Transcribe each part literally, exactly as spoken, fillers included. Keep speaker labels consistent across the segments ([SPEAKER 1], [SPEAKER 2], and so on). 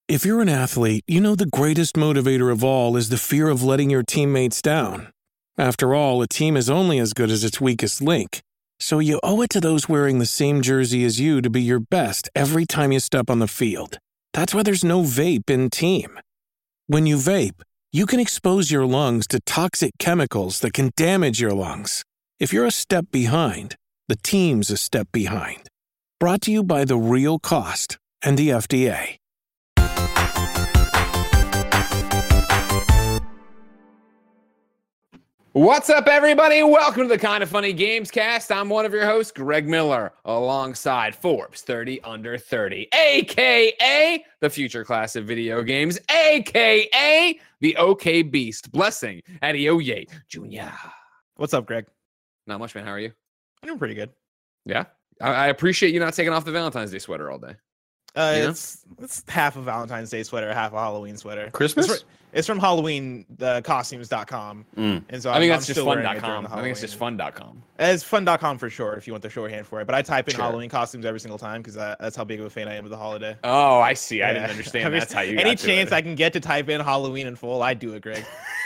[SPEAKER 1] If you're an athlete, you know the greatest motivator of all is the fear of letting your teammates down. After all, a team is only as good as its weakest link. So you owe it to those wearing the same jersey as you to be your best every time you step on the field. That's why there's no vape in team. When you vape, you can expose your lungs to toxic chemicals that can damage your lungs. If you're a step behind, the team's a step behind. Brought to you by The Real Cost and the F D A.
[SPEAKER 2] What's up, everybody? Welcome to the Kind of Funny Games Cast. I'm one of your hosts, Greg Miller, alongside Forbes thirty under thirty, a k a the future class of video games, a k a the OK Beast, Blessing Adeoye Junior
[SPEAKER 3] What's up, Greg?
[SPEAKER 2] Not much, man. How are you?
[SPEAKER 3] I'm doing pretty good.
[SPEAKER 2] Yeah? I, I appreciate you not taking off the Valentine's Day sweater all day.
[SPEAKER 3] Uh,
[SPEAKER 2] You know?
[SPEAKER 3] it's it's half a Valentine's Day sweater, half a Halloween sweater.
[SPEAKER 4] Christmas?
[SPEAKER 3] It's, fr- it's from Halloween, the costumes dot com.
[SPEAKER 4] Mm.
[SPEAKER 3] And so
[SPEAKER 2] I
[SPEAKER 3] I'm,
[SPEAKER 2] think
[SPEAKER 3] I'm
[SPEAKER 2] that's just
[SPEAKER 3] still
[SPEAKER 2] fun
[SPEAKER 3] wearing
[SPEAKER 2] dot
[SPEAKER 3] it during
[SPEAKER 2] com.
[SPEAKER 3] the
[SPEAKER 2] I think it's just
[SPEAKER 3] Halloween.
[SPEAKER 2] fun dot com.
[SPEAKER 3] It's fun dot com for sure, if you want the shorthand for it. But I type in
[SPEAKER 2] Sure.
[SPEAKER 3] Halloween costumes every single time because that's how big of a fan I am of the holiday.
[SPEAKER 2] Oh, I see. I
[SPEAKER 3] Yeah.
[SPEAKER 2] didn't understand.
[SPEAKER 3] Every-
[SPEAKER 2] That's how you
[SPEAKER 3] Any
[SPEAKER 2] got to
[SPEAKER 3] chance
[SPEAKER 2] it.
[SPEAKER 3] I can get to type in Halloween in full, I do it, Greg.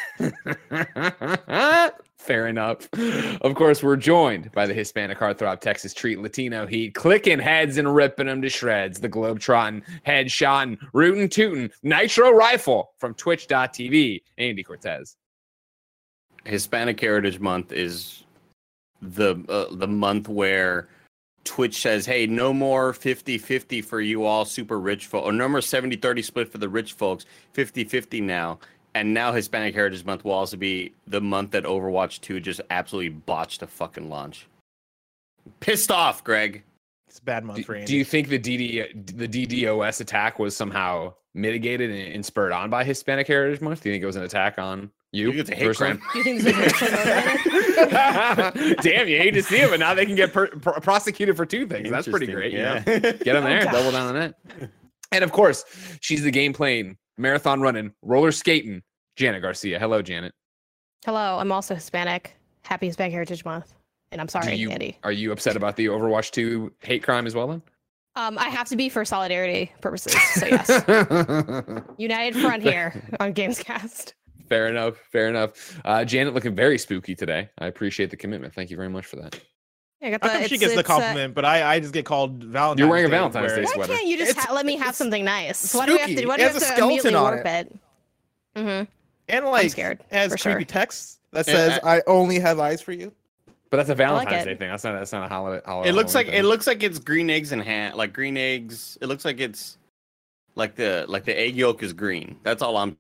[SPEAKER 2] Fair enough. Of course, we're joined by the Hispanic heartthrob Texas Treat Latino Heat, clicking heads and ripping them to shreds. The globe-trotting, head-shotting, rootin' tootin' Nitro Rifle from Twitch dot T V, Andy Cortez.
[SPEAKER 4] Hispanic Heritage Month is the uh, the month where Twitch says, hey, no more fifty-fifty for you all super rich folks, or no more seventy thirty split for the rich folks, fifty-fifty now. And now Hispanic Heritage Month will also be the month that Overwatch two just absolutely botched a fucking launch. Pissed off, Greg.
[SPEAKER 3] It's a bad month
[SPEAKER 2] Do,
[SPEAKER 3] for Andy.
[SPEAKER 2] do you think the D D the D DoS attack was somehow mitigated and, and spurred on by Hispanic Heritage Month? Do you think it was an attack on you?
[SPEAKER 4] You think it's a hate
[SPEAKER 2] personally?
[SPEAKER 4] crime?
[SPEAKER 5] Do you think there's a racial motive?
[SPEAKER 2] Damn, you hate to see it, but now they can get per- pro- prosecuted for two things. That's pretty great.
[SPEAKER 4] Interesting,
[SPEAKER 2] You know? Get them there,
[SPEAKER 5] Oh,
[SPEAKER 2] double down on it. And of course, she's the game playing, marathon running, roller skating, Janet Garcia. Hello, Janet.
[SPEAKER 5] Hello, I'm also Hispanic. Happy Hispanic Heritage Month. And I'm
[SPEAKER 2] Do
[SPEAKER 5] sorry,
[SPEAKER 2] you,
[SPEAKER 5] Andy.
[SPEAKER 2] Are you upset about the Overwatch two hate crime as well then?
[SPEAKER 5] Um, I have to be for solidarity purposes. So yes. United Front here on Gamescast.
[SPEAKER 2] Fair enough. Fair enough. Uh, Janet looking very spooky today. I appreciate the commitment. Thank you very much for that.
[SPEAKER 5] I got
[SPEAKER 3] How
[SPEAKER 5] the,
[SPEAKER 3] come she
[SPEAKER 5] it's-
[SPEAKER 3] gets the
[SPEAKER 5] it's, uh,
[SPEAKER 3] compliment, but I, I just get called Valentine's
[SPEAKER 2] You're wearing a
[SPEAKER 3] Day,
[SPEAKER 2] Valentine's
[SPEAKER 3] where-
[SPEAKER 2] Day
[SPEAKER 5] Why
[SPEAKER 2] sweater.
[SPEAKER 5] can't you just
[SPEAKER 3] It's-
[SPEAKER 5] ha- let me have
[SPEAKER 3] it's
[SPEAKER 5] something nice? Why do we have to?
[SPEAKER 3] spooky.
[SPEAKER 5] Why do
[SPEAKER 3] It
[SPEAKER 5] we
[SPEAKER 3] has
[SPEAKER 5] have
[SPEAKER 3] a
[SPEAKER 5] to immediately
[SPEAKER 3] skeleton on
[SPEAKER 5] warp it? Mm-hmm.
[SPEAKER 3] And like,
[SPEAKER 5] scared,
[SPEAKER 3] it has
[SPEAKER 5] for
[SPEAKER 3] creepy
[SPEAKER 5] sure.
[SPEAKER 3] text that
[SPEAKER 2] Yeah,
[SPEAKER 3] says, I only have eyes for you.
[SPEAKER 2] But that's a Valentine's
[SPEAKER 5] it.
[SPEAKER 2] Day thing. That's not. That's not a holiday. holiday
[SPEAKER 4] It looks like
[SPEAKER 2] thing.
[SPEAKER 4] it looks like it's green eggs and ham, like green eggs. It looks like it's like the like the egg yolk is green. That's all I'm.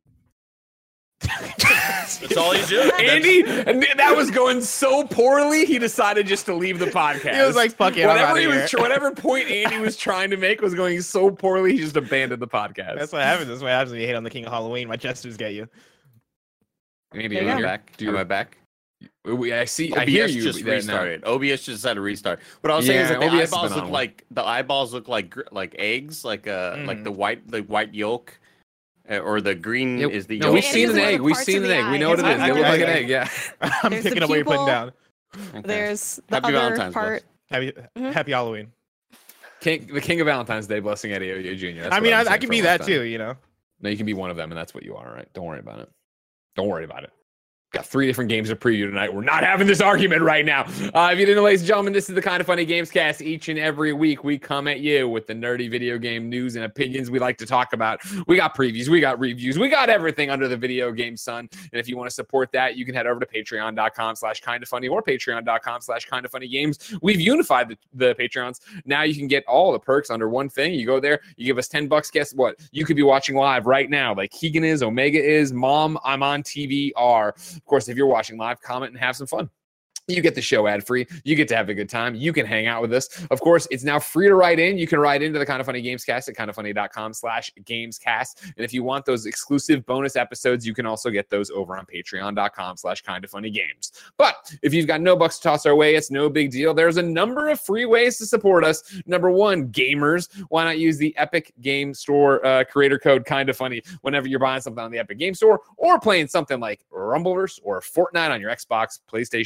[SPEAKER 4] That's all he's doing.
[SPEAKER 2] Andy, and that was going so poorly, he decided just to leave the podcast.
[SPEAKER 3] He was like, fuck it, I'm
[SPEAKER 2] whatever
[SPEAKER 3] outta
[SPEAKER 2] he was,
[SPEAKER 3] here.
[SPEAKER 2] tr- whatever point Andy was trying to make was going so poorly, he just abandoned the podcast.
[SPEAKER 3] That's what happens. That's what happens when you hate on the King of Halloween. My jesters get you.
[SPEAKER 2] Andy,
[SPEAKER 5] There you
[SPEAKER 2] are
[SPEAKER 4] Am I
[SPEAKER 5] go.
[SPEAKER 4] back?
[SPEAKER 2] Do you-
[SPEAKER 4] Am I back?
[SPEAKER 2] We, I see. I
[SPEAKER 4] O B
[SPEAKER 2] hear
[SPEAKER 4] S
[SPEAKER 2] you.
[SPEAKER 4] just
[SPEAKER 2] there now.
[SPEAKER 4] restarted. O B S just had a restart. What I was saying is
[SPEAKER 2] Yeah,
[SPEAKER 4] that the
[SPEAKER 2] O B S has
[SPEAKER 4] eyeballs
[SPEAKER 2] been
[SPEAKER 4] look
[SPEAKER 2] on.
[SPEAKER 4] like the eyeballs look like gr- like eggs, like uh like
[SPEAKER 3] Mm.
[SPEAKER 4] the white the white yolk, uh, or the green
[SPEAKER 2] Yeah,
[SPEAKER 4] is the
[SPEAKER 2] no,
[SPEAKER 4] yolk.
[SPEAKER 2] we've
[SPEAKER 5] Andy's
[SPEAKER 2] seen an
[SPEAKER 5] one of
[SPEAKER 2] egg.
[SPEAKER 5] the
[SPEAKER 2] We've
[SPEAKER 5] parts
[SPEAKER 2] seen
[SPEAKER 5] of
[SPEAKER 2] an
[SPEAKER 5] the
[SPEAKER 2] egg. We
[SPEAKER 5] eye.
[SPEAKER 2] know what it
[SPEAKER 5] It's
[SPEAKER 2] is. They
[SPEAKER 5] not
[SPEAKER 2] look like an
[SPEAKER 3] okay.
[SPEAKER 2] egg. Yeah.
[SPEAKER 3] I'm
[SPEAKER 5] There's the
[SPEAKER 3] picking up what you're putting
[SPEAKER 5] pupil.
[SPEAKER 3] down.
[SPEAKER 4] Okay.
[SPEAKER 5] There's the
[SPEAKER 4] Happy
[SPEAKER 5] other
[SPEAKER 4] Valentine's,
[SPEAKER 5] part.
[SPEAKER 3] Happy,
[SPEAKER 5] Mhm.
[SPEAKER 3] happy Halloween.
[SPEAKER 2] King, the King of Valentine's Day, Blessing Eddie Junior That's
[SPEAKER 3] I
[SPEAKER 2] what
[SPEAKER 3] mean,
[SPEAKER 2] I've
[SPEAKER 3] I,
[SPEAKER 2] been
[SPEAKER 3] I
[SPEAKER 2] saying
[SPEAKER 3] can
[SPEAKER 2] for
[SPEAKER 3] be
[SPEAKER 2] a long
[SPEAKER 3] that
[SPEAKER 2] time.
[SPEAKER 3] too, you know?
[SPEAKER 2] No, you can be one of them, and that's what you are. All right. Don't worry about it. Don't worry about it. Got three different games to preview tonight. We're not having this argument right now. Uh, if you didn't know, ladies and gentlemen, this is the Kind of Funny Games Cast. Each and every week, we come at you with the nerdy video game news and opinions we like to talk about. We got previews, we got reviews, we got everything under the video game sun. And if you want to support that, you can head over to patreon.com slash kind of funny or patreon.com slash kind of funny games. We've unified the, the Patreons. Now you can get all the perks under one thing. You go there, you give us ten bucks. Guess what? You could be watching live right now, like Keegan is, Omega is, Mom, I'm on T V are. Of course, if you're watching live, comment and have some fun. You get the show ad free. You get to have a good time. You can hang out with us. Of course, it's now free to write in. You can write into the Kind of Funny Gamescast at kindoffunny.com slash gamescast. And if you want those exclusive bonus episodes, you can also get those over on patreon.com slash kindoffunnygames. But if you've got no bucks to toss our way, it's no big deal. There's a number of free ways to support us. Number one, gamers. Why not use the Epic Game Store uh, creator code Kind of Funny whenever you're buying something on the Epic Game Store or playing something like Rumbleverse or Fortnite on your Xbox, PlayStation, Switch,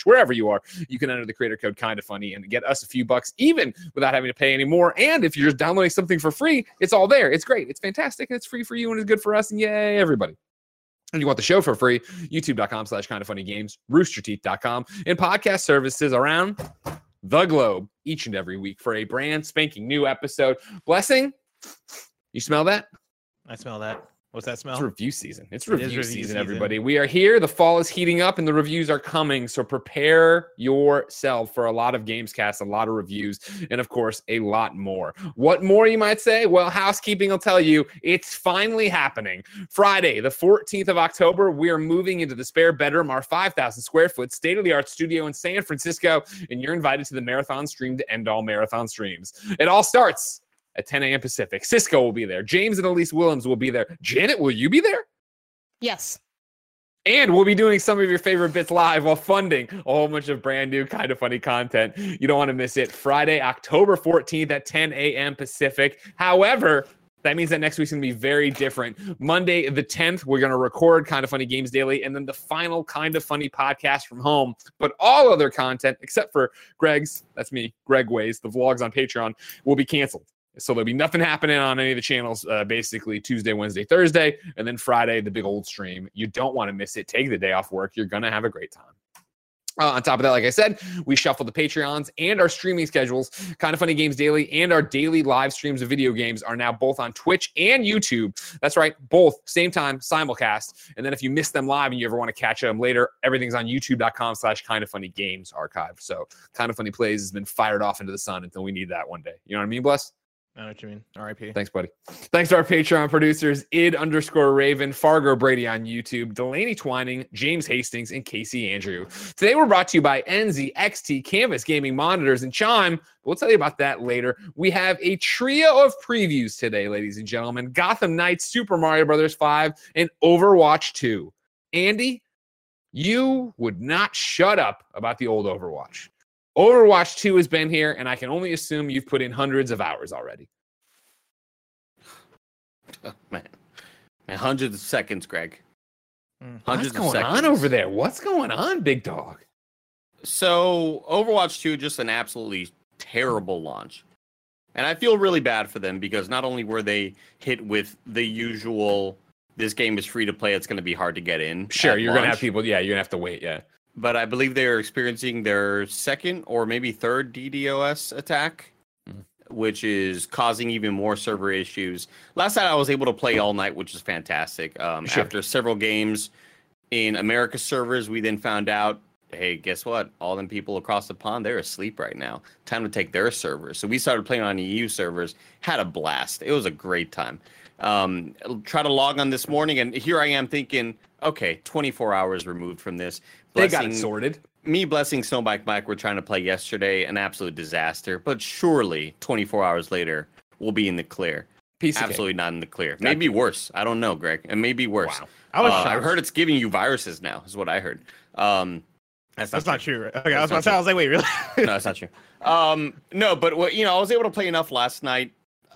[SPEAKER 2] wherever you are, you can enter the creator code Kinda Funny and get us a few bucks, even without having to pay any more. And if you're just downloading something for free, it's all there. It's great. It's fantastic. And it's free for you and it's good for us. And yay, everybody. And you want the show for free, youtube.com slash kind of funny games, rooster teeth dot com, and podcast services around the globe each and every week for a brand spanking new episode. Blessing, you smell that?
[SPEAKER 3] I smell that. What's that smell?
[SPEAKER 2] It's review season. It's
[SPEAKER 3] It
[SPEAKER 2] review,
[SPEAKER 3] is review
[SPEAKER 2] season,
[SPEAKER 3] season.
[SPEAKER 2] everybody. We are here. The fall is heating up and the reviews are coming. So prepare yourself for a lot of Gamescast, a lot of reviews, and of course, a lot more. What more, you might say? Well, housekeeping will tell you it's finally happening. Friday, the fourteenth of October, we are moving into the spare bedroom, our five thousand square foot state-of-the-art studio in San Francisco, and you're invited to the marathon stream to end all marathon streams. It all starts at ten a.m. Pacific. Cisco will be there. James and Elise Willems will be there. Janet, will you be there?
[SPEAKER 5] Yes.
[SPEAKER 2] And we'll be doing some of your favorite bits live while funding a whole bunch of brand new Kinda Funny content. You don't want to miss it. Friday, October fourteenth at ten a.m. Pacific. However, that means that next week's going to be very different. Monday, the tenth, we're going to record Kinda Funny Games Daily, and then the final Kinda Funny podcast from home. But all other content, except for Greg's, that's me, Greg Ways, the vlogs on Patreon, will be canceled. So there'll be nothing happening on any of the channels, uh, basically Tuesday, Wednesday, Thursday, and then Friday, the big old stream. You don't want to miss it. Take the day off work. You're going to have a great time. Uh, on top of that, like I said, we shuffle the Patreons and our streaming schedules. Kinda Funny Games Daily and our daily live streams of video games are now both on Twitch and YouTube. That's right, both same time, simulcast. And then if you miss them live and you ever want to catch them later, everything's on youtube.com slash Kinda Funny Games archive. So Kinda Funny Plays has been fired off into the sun until we need that one day. You know what I mean, Bless?
[SPEAKER 3] I know what you mean. R I P.
[SPEAKER 2] Thanks, buddy. Thanks to our Patreon producers, id underscore Raven, Fargo Brady on YouTube, Delaney Twining, James Hastings, and Casey Andrew. Today we're brought to you by N Z, X T, Canvas Gaming Monitors, and Chime. We'll tell you about that later. We have a trio of previews today, ladies and gentlemen. Gotham Knights, Super Mario Brothers five, and Overwatch two. Andy, you would not shut up about the old Overwatch. Overwatch two has been here, and I can only assume you've put in hundreds of hours already.
[SPEAKER 4] Oh, man. man, hundreds of seconds, Greg.
[SPEAKER 3] Mm.
[SPEAKER 4] Hundreds
[SPEAKER 2] What's going
[SPEAKER 4] of seconds.
[SPEAKER 2] on over there? What's going on, big dog?
[SPEAKER 4] So, Overwatch two, just an absolutely terrible launch. And I feel really bad for them because not only were they hit with the usual, this game is free to play, it's going to be hard to get in.
[SPEAKER 2] Sure,
[SPEAKER 4] at
[SPEAKER 2] you're going to
[SPEAKER 4] launch,
[SPEAKER 2] have people, yeah, you're going to have to wait, yeah.
[SPEAKER 4] But I believe they're experiencing their second or maybe third DDoS attack,
[SPEAKER 2] Mhm.
[SPEAKER 4] which is causing even more server issues. Last night I was able to play all night, which is fantastic. Um,
[SPEAKER 2] Sure.
[SPEAKER 4] After several games in America's servers, we then found out, hey, guess what? All them people across the pond, they're asleep right now. Time to take their servers. So we started playing on E U servers, had a blast. It was a great time. Um, try to log on this morning, and here I am thinking, okay, twenty-four hours removed from this.
[SPEAKER 2] They got it
[SPEAKER 4] Blessing-
[SPEAKER 2] sorted.
[SPEAKER 4] me, Blessing, Snowbike Mike were trying to play yesterday, an absolute disaster. But surely, twenty-four hours later, we'll be in the clear.
[SPEAKER 2] Piece of
[SPEAKER 4] Absolutely not in the clear. Maybe worse. I don't know, Greg. It may be worse.
[SPEAKER 2] Wow.
[SPEAKER 3] I was
[SPEAKER 4] Uh,
[SPEAKER 3] shocked.
[SPEAKER 4] I've heard it's giving you viruses now, is what I heard. Um, that's not
[SPEAKER 3] That's not
[SPEAKER 4] true.
[SPEAKER 3] true. Right? Okay, I was
[SPEAKER 4] That's
[SPEAKER 3] about to say,
[SPEAKER 4] not
[SPEAKER 3] I was like, wait, really?
[SPEAKER 4] no, that's not true. Um, no, but what you know, I was able to play enough last night.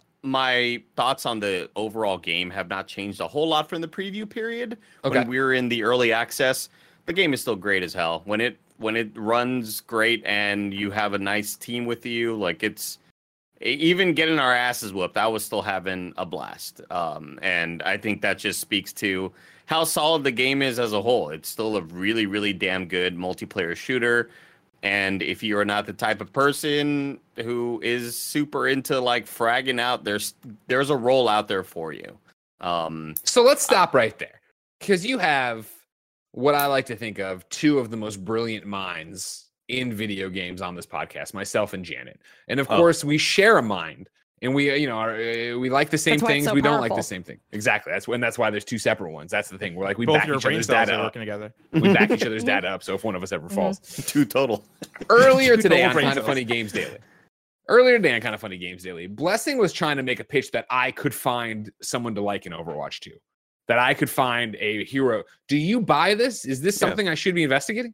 [SPEAKER 4] My thoughts on the overall game have not changed a whole lot from the preview period.
[SPEAKER 2] Okay.
[SPEAKER 4] When we were in the early access, the game is still great as hell. When it when it runs great and you have a nice team with you, like it's even getting our asses whooped, I was still having a blast. Um, and I think that just speaks to how solid the game is as a whole. It's still a really, really damn good multiplayer shooter. And if you're not the type of person who is super into like fragging out, there's there's a role out there for you. Um,
[SPEAKER 2] So let's stop right there, because you have what I like to think of two of the most brilliant minds in video games on this podcast, myself and Janet. And of
[SPEAKER 4] Oh.
[SPEAKER 2] course, we share a mind, and we, you know, are, uh, we like the same
[SPEAKER 5] That's why it's
[SPEAKER 2] things.
[SPEAKER 5] so
[SPEAKER 2] we don't like
[SPEAKER 5] powerful.
[SPEAKER 2] the same thing. Exactly. That's when. That's why there's two separate ones. That's the thing. We're like we
[SPEAKER 3] Both
[SPEAKER 2] back
[SPEAKER 3] your
[SPEAKER 2] each
[SPEAKER 3] brain
[SPEAKER 2] other's
[SPEAKER 3] cells
[SPEAKER 2] data
[SPEAKER 3] are
[SPEAKER 2] up.
[SPEAKER 3] working together.
[SPEAKER 2] We back each other's data up. So if one of us ever falls,
[SPEAKER 4] two total.
[SPEAKER 2] earlier
[SPEAKER 3] Two
[SPEAKER 2] today
[SPEAKER 3] total
[SPEAKER 2] on
[SPEAKER 3] brain
[SPEAKER 2] Kind of
[SPEAKER 3] cells.
[SPEAKER 2] Funny Games Daily. Earlier today on Kind of Funny Games Daily, Blessing was trying to make a pitch that I could find someone to like in Overwatch two. That I could find a hero. Do you buy this? Is this
[SPEAKER 4] Yeah.
[SPEAKER 2] something I should be investigating?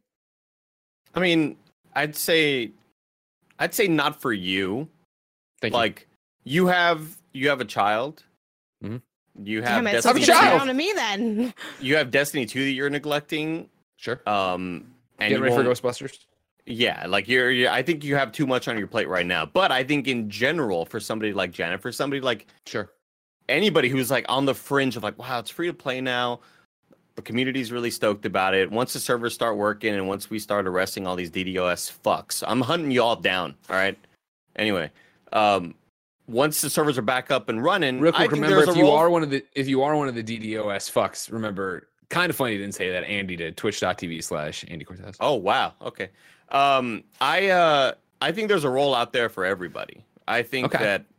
[SPEAKER 4] I mean, I'd say, I'd say not for you.
[SPEAKER 2] Thank you.
[SPEAKER 4] Like you have you have a child.
[SPEAKER 2] Mhm.
[SPEAKER 4] You have
[SPEAKER 5] Damn it, so
[SPEAKER 2] I'm
[SPEAKER 5] it's
[SPEAKER 2] a
[SPEAKER 4] Destiny.
[SPEAKER 5] gonna
[SPEAKER 2] child.
[SPEAKER 5] come down to me then.
[SPEAKER 4] You have Destiny two that you're neglecting.
[SPEAKER 2] Sure.
[SPEAKER 4] Um, And
[SPEAKER 2] Get
[SPEAKER 4] you
[SPEAKER 2] ready for
[SPEAKER 4] won't-
[SPEAKER 2] Ghostbusters.
[SPEAKER 4] Yeah, like you're, you're. I think you have too much on your plate right now. But I think in general, for somebody like Janet, for somebody like
[SPEAKER 2] Sure.
[SPEAKER 4] anybody who's like on the fringe of like, wow, it's free to play now. The community's really stoked about it. Once the servers start working and once we start arresting all these D DoS fucks, I'm hunting you all down. All right. Anyway, um, once the servers are back up and running,
[SPEAKER 2] Real
[SPEAKER 4] I
[SPEAKER 2] quick,
[SPEAKER 4] think
[SPEAKER 2] remember
[SPEAKER 4] there's
[SPEAKER 2] if
[SPEAKER 4] a
[SPEAKER 2] you
[SPEAKER 4] role-
[SPEAKER 2] are one of the if you are one of the D DoS fucks, remember, kind of funny you didn't say that. Andy did. Twitch.tv slash Andy Cortez.
[SPEAKER 4] Oh wow. Okay. Um, I uh, I think there's a role out there for everybody. I think
[SPEAKER 2] Okay.
[SPEAKER 4] that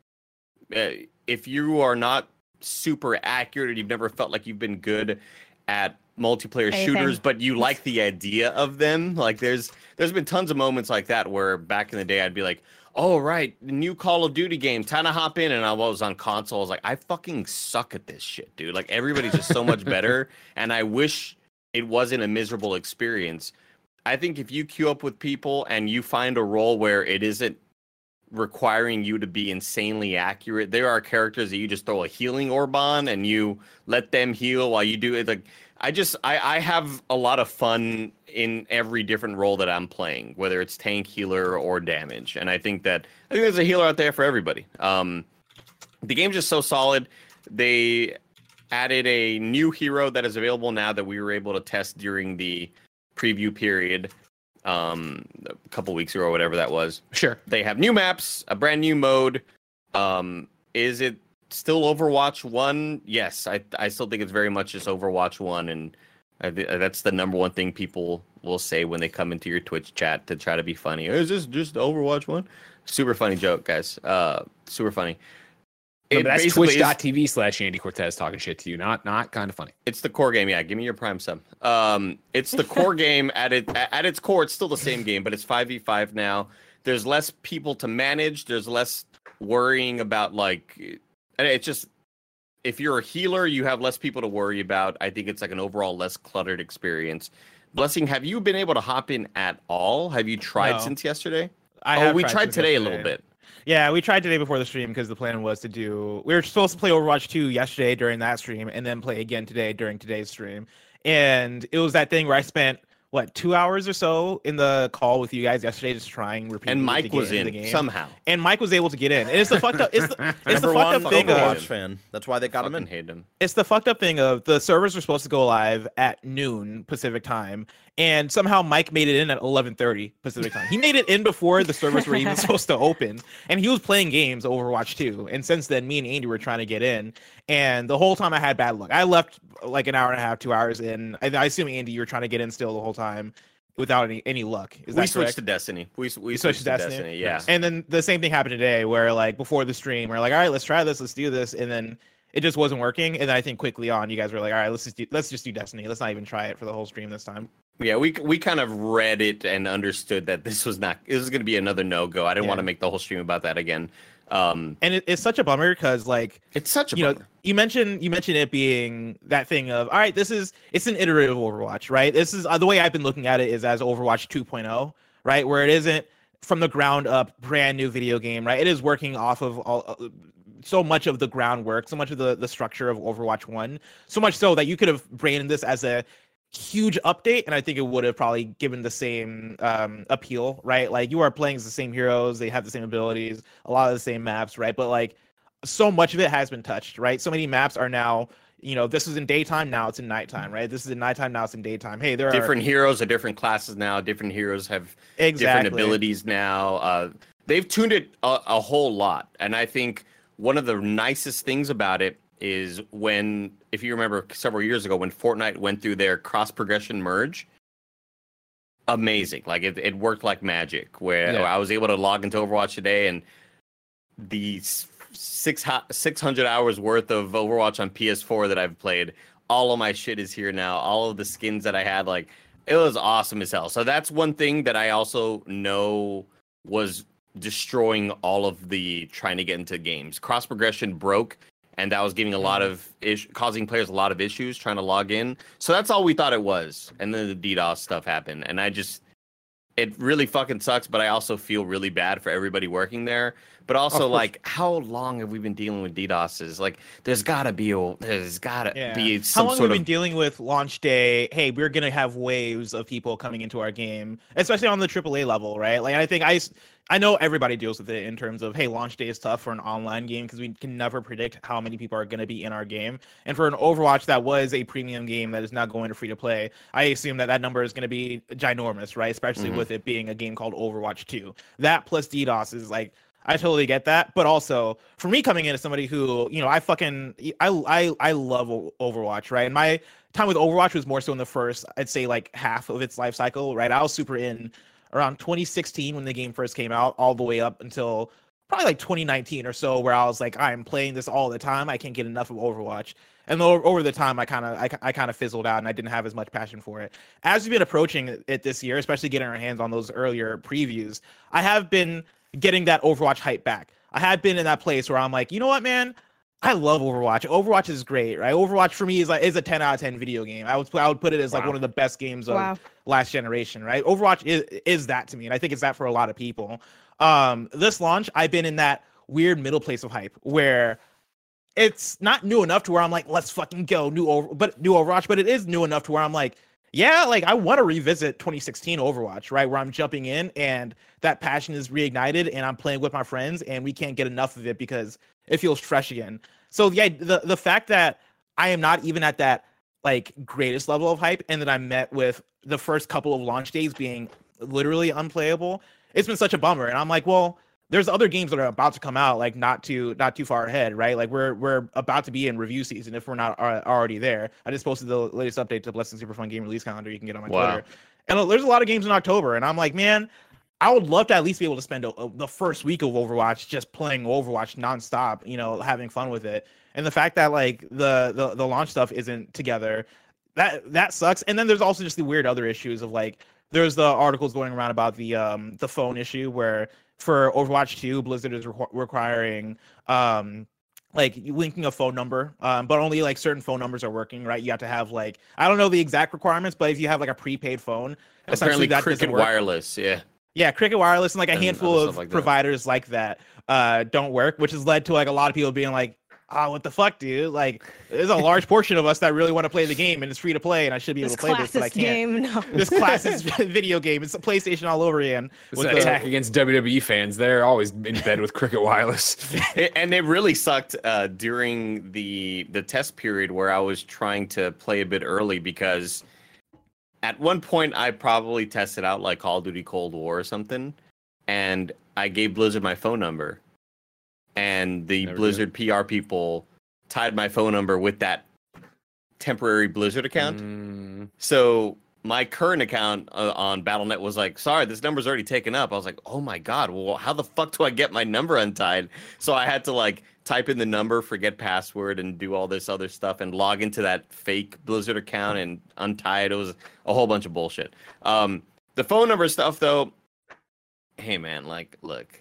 [SPEAKER 4] uh, if you are not super accurate or you've never felt like you've been good at multiplayer
[SPEAKER 5] Anything.
[SPEAKER 4] shooters, but you like the idea of them, like there's there's been tons of moments like that where back in the day I'd be like, oh right, the new Call of Duty game, time to hop in, and I was on console. I was like, I fucking suck at this shit, dude. Like everybody's just so much better, and I wish it wasn't a miserable experience. I think if you queue up with people and you find a role where it isn't requiring you to be insanely accurate, there are characters that you just throw a healing orb on and you let them heal while you do it. Like I just I, I have a lot of fun in every different role that I'm playing, whether it's tank, healer, or damage. And I think that I think there's a healer out there for everybody. Um, the game's just so solid. They added a new hero that is available now that we were able to test during the preview period um a couple weeks ago or whatever that was.
[SPEAKER 2] Sure.
[SPEAKER 4] They have new maps, a brand new mode. Um is it still Overwatch one? Yes, I I still think it's very much just Overwatch one, and I, th- that's the number one thing people will say when they come into your Twitch chat to try to be funny. Is this just Overwatch one? Super funny joke, guys. Uh super funny.
[SPEAKER 2] No,
[SPEAKER 4] It
[SPEAKER 2] but that's
[SPEAKER 4] basically is-
[SPEAKER 2] twitch.tv slash Andy Cortez talking shit to you. Not not kind of funny.
[SPEAKER 4] It's the core game, yeah. Give me your prime sub. Um, it's the core game at it at its core. It's still the same game, but it's five v five now. There's less people to manage. There's less worrying about like. And it's just if you're a healer, you have less people to worry about. I think it's like an overall less cluttered experience. Blessing, have you been able to hop in at all? Have you tried
[SPEAKER 3] No.
[SPEAKER 4] since yesterday?
[SPEAKER 3] I
[SPEAKER 4] oh,
[SPEAKER 3] have
[SPEAKER 4] we tried
[SPEAKER 3] since
[SPEAKER 4] today a
[SPEAKER 3] yesterday.
[SPEAKER 4] little bit.
[SPEAKER 3] Yeah, we tried today before the stream because the plan was to do. We were supposed to play Overwatch two yesterday during that stream, and then play again today during today's stream. And it was that thing where I spent what two hours or so in the call with you guys yesterday, just trying repeatedly
[SPEAKER 4] And
[SPEAKER 3] to
[SPEAKER 4] Mike
[SPEAKER 3] get
[SPEAKER 4] was
[SPEAKER 3] into
[SPEAKER 4] in
[SPEAKER 3] the game.
[SPEAKER 4] somehow.
[SPEAKER 3] And Mike was able to get in. And it's the fucked up. It's the, it's the
[SPEAKER 6] Number
[SPEAKER 3] fucked
[SPEAKER 6] one
[SPEAKER 3] up thing
[SPEAKER 6] Overwatch
[SPEAKER 3] of
[SPEAKER 6] fan. That's why they got him
[SPEAKER 4] Fucking
[SPEAKER 6] in.
[SPEAKER 4] hate him.
[SPEAKER 3] it's the fucked up thing of the servers were supposed to go live at noon Pacific time, and somehow Mike made it in at eleven thirty Pacific time. He made it in before the servers were even supposed to open, and he was playing games Overwatch two. And since then, me and Andy were trying to get in, and the whole time I had bad luck. I left like an hour and a half, two hours in. I, I assume Andy, you were trying to get in still the whole time without any any luck. Is
[SPEAKER 4] We
[SPEAKER 3] that
[SPEAKER 4] switched
[SPEAKER 3] correct?
[SPEAKER 4] to Destiny. We we
[SPEAKER 3] You
[SPEAKER 4] switched
[SPEAKER 3] switched
[SPEAKER 4] to
[SPEAKER 3] to
[SPEAKER 4] Destiny.
[SPEAKER 3] Destiny?
[SPEAKER 4] Yeah.
[SPEAKER 3] And then the same thing happened today, where like before the stream, we're like, all right, let's try this, let's do this, and then it just wasn't working. And then I think quickly on, you guys were like, all right, let's just do, let's just do Destiny. Let's not even try it for the whole stream this time.
[SPEAKER 4] Yeah, we we kind of read it and understood that this was not this was going to be another no go. I didn't
[SPEAKER 3] Yeah.
[SPEAKER 4] want to make the whole stream about that again. Um,
[SPEAKER 3] And it, it's such a bummer because like
[SPEAKER 4] it's such a
[SPEAKER 3] you know
[SPEAKER 4] bummer.
[SPEAKER 3] you mentioned you mentioned it being that thing of all right, this is it's an iterative Overwatch, right? This is uh, the way I've been looking at it is as Overwatch two point oh, right, where it isn't from the ground up brand new video game, right? It is working off of all uh, so much of the groundwork, so much of the the structure of Overwatch one, so much so that you could have branded this as a huge update, and I think it would have probably given the same um appeal, right? Like you are playing as the same heroes, they have the same abilities, a lot of the same maps, right? But like so much of it has been touched, right? So many maps are now, you know, this is in daytime, now it's in nighttime, right? This is in nighttime, now it's in daytime. Hey, there
[SPEAKER 4] Different heroes are different classes now. Different heroes have
[SPEAKER 3] are exactly
[SPEAKER 4] different abilities now. Uh, they've tuned it a, a whole lot, and I think one of the nicest things about it is when, if you remember several years ago when Fortnite went through their cross progression merge, amazing. Like it, it worked like magic where
[SPEAKER 2] Yeah.
[SPEAKER 4] I was able to log into Overwatch today and the s- six ho- six hundred hours worth of Overwatch on P S four that I've played, all of my shit is here now. All of the skins that I had, like it was awesome as hell. So that's one thing that I also know was destroying all of the trying to get into games. Cross progression broke, and that was giving a lot of ish, causing players a lot of issues trying to log in. So that's all we thought it was, and then the DDoS stuff happened, and I just it really fucking sucks. But I also feel really bad for everybody working there but also like how long have we been dealing with DDoSes? Like there's gotta be a there's gotta
[SPEAKER 3] Yeah.
[SPEAKER 4] be some
[SPEAKER 3] How long
[SPEAKER 4] sort
[SPEAKER 3] have we
[SPEAKER 4] of
[SPEAKER 3] been dealing with launch day? Hey, we're gonna have waves of people coming into our game, especially on the triple A level, right? Like I think I, s- I know everybody deals with it in terms of hey, launch day is tough for an online game because we can never predict how many people are gonna be in our game. And for an Overwatch that was a premium game that is now going to free to play, I assume that that number is gonna be ginormous, right? Especially
[SPEAKER 4] Mhm.
[SPEAKER 3] with it being a game called Overwatch two. That plus DDoS is like. I totally get that, but also for me coming in as somebody who, you know, I fucking I I I love O- Overwatch, right? And my time with Overwatch was more so in the first, I'd say like half of its life cycle, right? I was super in around twenty sixteen when the game first came out, all the way up until probably like twenty nineteen or so, where I was like, I'm playing this all the time. I can't get enough of Overwatch. And over, over the time, I kind of I, I kind of fizzled out, and I didn't have as much passion for it. As we've been approaching it this year, especially getting our hands on those earlier previews, I have been getting that Overwatch hype back. I had been in that place where I'm like, you know what, man? I love Overwatch. Overwatch is great, right? Overwatch for me is like is a ten out of ten video game. I would I would put it as like
[SPEAKER 2] Wow.
[SPEAKER 3] one of the best games of
[SPEAKER 5] Wow.
[SPEAKER 3] last generation, right? Overwatch is is that to me, and I think it's that for a lot of people. Um, this launch, I've been in that weird middle place of hype where it's not new enough to where I'm like, let's fucking go new over, but new Overwatch, but it is new enough to where I'm like, yeah, like I want to revisit twenty sixteen Overwatch, right? Where I'm jumping in and that passion is reignited and I'm playing with my friends and we can't get enough of it because it feels fresh again. So yeah, the the fact that I am not even at that like greatest level of hype and that I'm met with the first couple of launch days being literally unplayable, it's been such a bummer. And I'm like, well, there's other games that are about to come out, like not too not too far ahead, right? Like we're we're about to be in review season if we're not uh, already there. I just posted the latest update to Blessed and Super Fun Game Release Calendar. You can get on my
[SPEAKER 4] Wow.
[SPEAKER 3] Twitter, and uh, there's a lot of games in October, and I'm like, man, I would love to at least be able to spend a, a, the first week of Overwatch just playing Overwatch nonstop, you know, having fun with it. And the fact that like the the the launch stuff isn't together, that that sucks. And then there's also just the weird other issues of like there's the articles going around about the um the phone issue where for Overwatch two, Blizzard is requ- requiring um like linking a phone number, um, but only like certain phone numbers are working, right? You have to have like I don't know the exact requirements, but if you have like a prepaid phone, essentially
[SPEAKER 4] apparently
[SPEAKER 3] that
[SPEAKER 4] Cricket
[SPEAKER 3] doesn't work.
[SPEAKER 4] Wireless. Yeah.
[SPEAKER 3] Yeah, Cricket Wireless and like a
[SPEAKER 4] And
[SPEAKER 3] handful
[SPEAKER 4] other
[SPEAKER 3] of
[SPEAKER 4] stuff like that.
[SPEAKER 3] providers like that uh don't work, which has led to like a lot of people being like, oh, what the fuck, dude? Like, there's a large portion of us that really want to play the game and it's free to play and I should be able
[SPEAKER 5] This
[SPEAKER 3] to play this, but I
[SPEAKER 5] classist
[SPEAKER 3] can't.
[SPEAKER 5] game, no.
[SPEAKER 3] This classist video game. It's a PlayStation all over again.
[SPEAKER 2] It's
[SPEAKER 3] with
[SPEAKER 2] an
[SPEAKER 3] the-
[SPEAKER 2] attack against W W E fans. They're always in bed with Cricket Wireless.
[SPEAKER 4] It- and it really sucked uh, during the the test period where I was trying to play a bit early because at one point I probably tested out like Call of Duty Cold War or something, and I gave Blizzard my phone number, and the
[SPEAKER 2] Never do.
[SPEAKER 4] Blizzard P R people tied my phone number with that temporary Blizzard account.
[SPEAKER 2] Mm,
[SPEAKER 4] So my current account uh, on Battle dot net was like, sorry, this number's already taken up. I was like, oh my God, well, how the fuck do I get my number untied? So I had to like type in the number, forget password, and do all this other stuff and log into that fake Blizzard account and untie it. It was a whole bunch of bullshit. Um, the phone number stuff though, hey man, like, look,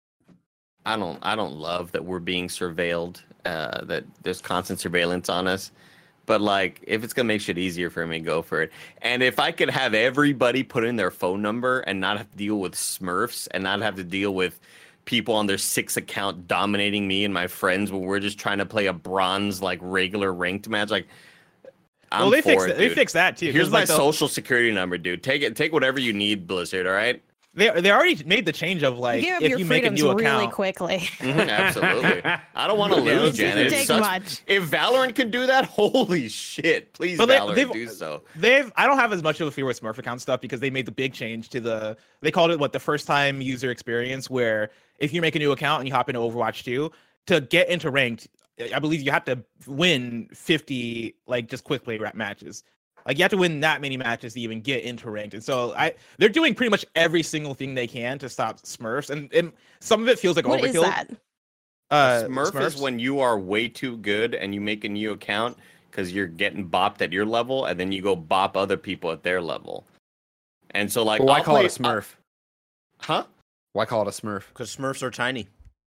[SPEAKER 4] I don't, I don't love that we're being surveilled, uh, that there's constant surveillance on us. But like, if it's gonna make shit easier for me, go for it. And if I could have everybody put in their phone number and not have to deal with Smurfs and not have to deal with people on their six account dominating me and my friends when we're just trying to play a bronze like regular ranked match, like I'm
[SPEAKER 3] well, they
[SPEAKER 4] for
[SPEAKER 3] fixed
[SPEAKER 4] it,
[SPEAKER 3] it. They
[SPEAKER 4] dude.
[SPEAKER 3] fixed that too. 'cause,
[SPEAKER 4] Here's my
[SPEAKER 3] like, the-
[SPEAKER 4] social security number, dude. Take it. Take whatever you need, Blizzard. All right.
[SPEAKER 3] They they already made the change of like
[SPEAKER 5] you give up
[SPEAKER 3] if
[SPEAKER 5] your
[SPEAKER 3] you make a
[SPEAKER 5] freedoms
[SPEAKER 3] new
[SPEAKER 5] really
[SPEAKER 3] account.
[SPEAKER 5] quickly.
[SPEAKER 4] Mhm, absolutely. I don't want to
[SPEAKER 3] Yeah,
[SPEAKER 4] lose,
[SPEAKER 3] it
[SPEAKER 4] Janet.
[SPEAKER 5] doesn't
[SPEAKER 4] It
[SPEAKER 5] take
[SPEAKER 4] sucks.
[SPEAKER 5] much.
[SPEAKER 4] If Valorant can do that, holy shit! Please,
[SPEAKER 3] But they-
[SPEAKER 4] Valorant,
[SPEAKER 3] they've-
[SPEAKER 4] do so.
[SPEAKER 3] They've I don't have as much of a fear with Smurf account stuff because they made the big change to the they called it what the first time user experience where if you make a new account and you hop into Overwatch two to get into ranked, I believe you have to win fifty like just quick play rap matches. Like you have to win that many matches to even get into ranked. And so I they're doing pretty much every single thing they can to stop Smurfs. And, and some of it feels like
[SPEAKER 5] What
[SPEAKER 3] overkill.
[SPEAKER 5] is that?
[SPEAKER 3] Uh,
[SPEAKER 4] Smurf
[SPEAKER 3] Smurfs?
[SPEAKER 4] is when you are way too good and you make a new account because you're getting bopped at your level, and then you go bop other people at their level. And so, like,
[SPEAKER 2] but why
[SPEAKER 4] I'll
[SPEAKER 2] call
[SPEAKER 4] play-
[SPEAKER 2] it a Smurf?
[SPEAKER 4] Huh?
[SPEAKER 2] Why call it a Smurf?
[SPEAKER 6] Because Smurfs are tiny.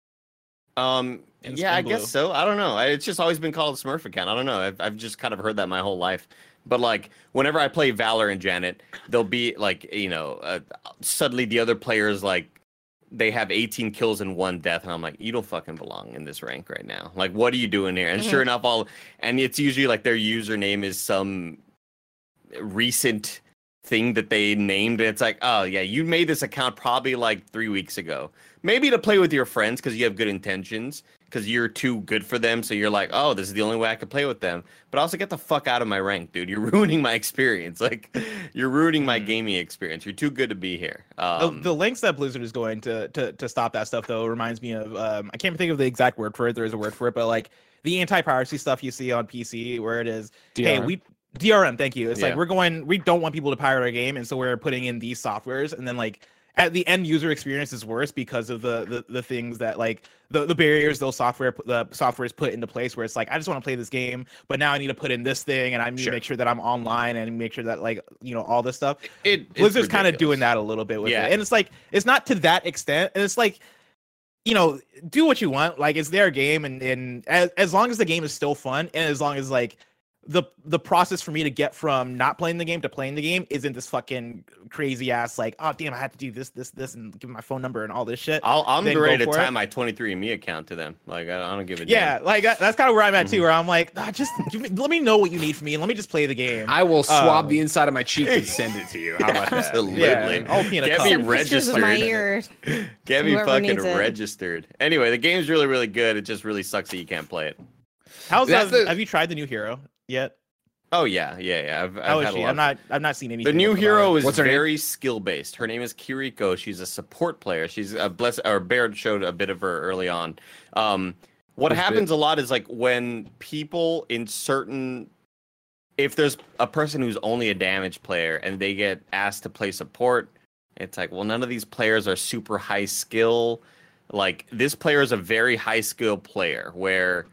[SPEAKER 4] Um,
[SPEAKER 3] And
[SPEAKER 4] yeah, I
[SPEAKER 3] Spin Blue.
[SPEAKER 4] guess so. I don't know. I- It's just always been called a Smurf account. I don't know. I've, I've just kind of heard that my whole life. But like, whenever I play Valor and Janet, there'll be like, you know, uh, suddenly the other players like they have eighteen kills and one death, and I'm like, you don't fucking belong in this rank right now. Like, what are you doing here? And
[SPEAKER 5] Mhm.
[SPEAKER 4] sure enough, all and it's usually like their username is some recent thing that they named. And it's like, oh yeah, you made this account probably like three weeks ago, maybe to play with your friends because you have good intentions, because you're too good for them. So you're like, oh, this is the only way I can play with them. But also get the fuck out of my rank, dude. You're ruining my experience. Like, you're ruining my
[SPEAKER 3] Mm.
[SPEAKER 4] gaming experience. You're too good to be here.
[SPEAKER 3] The,
[SPEAKER 4] Um,
[SPEAKER 3] the lengths that Blizzard is going to to to stop that stuff though reminds me of um I can't think of the exact word for it. There is a word for it, but like the anti-piracy stuff you see on P C, where it is, hey, we D R M, thank you. It's
[SPEAKER 4] Yeah.
[SPEAKER 3] like we're going, we don't want people to pirate our game, and so we're putting in these softwares, and then like at the end user experience is worse because of the the, the things that like the, the barriers those software the softwares put into place, where it's like I just want to play this game, but now I need to put in this thing, and I need
[SPEAKER 2] Sure.
[SPEAKER 3] to make sure that I'm online and make sure that like you know all this stuff.
[SPEAKER 4] it, it's
[SPEAKER 3] Blizzard's kind of
[SPEAKER 4] ridiculous.
[SPEAKER 3] doing that a little bit with
[SPEAKER 4] Yeah.
[SPEAKER 3] it, and it's like it's not to that extent, and it's like you know do what you want, like it's their game, and and as, as long as the game is still fun, and as long as like the the process for me to get from not playing the game to playing the game isn't this fucking crazy ass like, oh damn, I had to do this this this and give my phone number and all this shit.
[SPEAKER 4] I'll, I'm
[SPEAKER 3] then
[SPEAKER 4] ready
[SPEAKER 3] go
[SPEAKER 4] to
[SPEAKER 3] for
[SPEAKER 4] tie
[SPEAKER 3] it.
[SPEAKER 4] my twenty-three and me account to them. Like, I, I don't give a
[SPEAKER 3] Yeah,
[SPEAKER 4] damn.
[SPEAKER 3] like that- that's kind of where I'm at
[SPEAKER 4] Mm-hmm.
[SPEAKER 3] too, where I'm like, ah, just give me, let me know what you need from me, and let me just play the game.
[SPEAKER 2] I will swab
[SPEAKER 3] Um,
[SPEAKER 2] the inside of my cheek and send it to you. How about that?
[SPEAKER 4] Absolutely.
[SPEAKER 3] yeah, I'll pee in a
[SPEAKER 4] Get
[SPEAKER 3] cup.
[SPEAKER 4] me
[SPEAKER 5] Send pictures of my
[SPEAKER 4] registered.
[SPEAKER 5] ear.
[SPEAKER 4] Get me
[SPEAKER 5] Whoever
[SPEAKER 4] fucking
[SPEAKER 5] needs it.
[SPEAKER 4] registered. Anyway, the game's really, really good. It just really sucks that you can't play it.
[SPEAKER 3] How's
[SPEAKER 2] That's
[SPEAKER 3] that?
[SPEAKER 2] the-
[SPEAKER 3] Have you tried the new hero yet?
[SPEAKER 4] Oh yeah, yeah, yeah. I've, I've
[SPEAKER 3] How is
[SPEAKER 4] had a
[SPEAKER 3] she?
[SPEAKER 4] lot.
[SPEAKER 3] I'm not. I've not seen anything.
[SPEAKER 4] The new
[SPEAKER 3] about
[SPEAKER 4] hero
[SPEAKER 3] it.
[SPEAKER 4] is
[SPEAKER 2] What's her name?
[SPEAKER 4] very skill based. Her name is Kiriko. She's a support player. She's a bless. Or Baird showed a bit of her early on. Um, what
[SPEAKER 2] Which
[SPEAKER 4] happens a lot is like when people in certain, if there's a person who's only a damage player and they get asked to play support, it's like, well, none of these players are super high skill. Like this player is a very high skill player where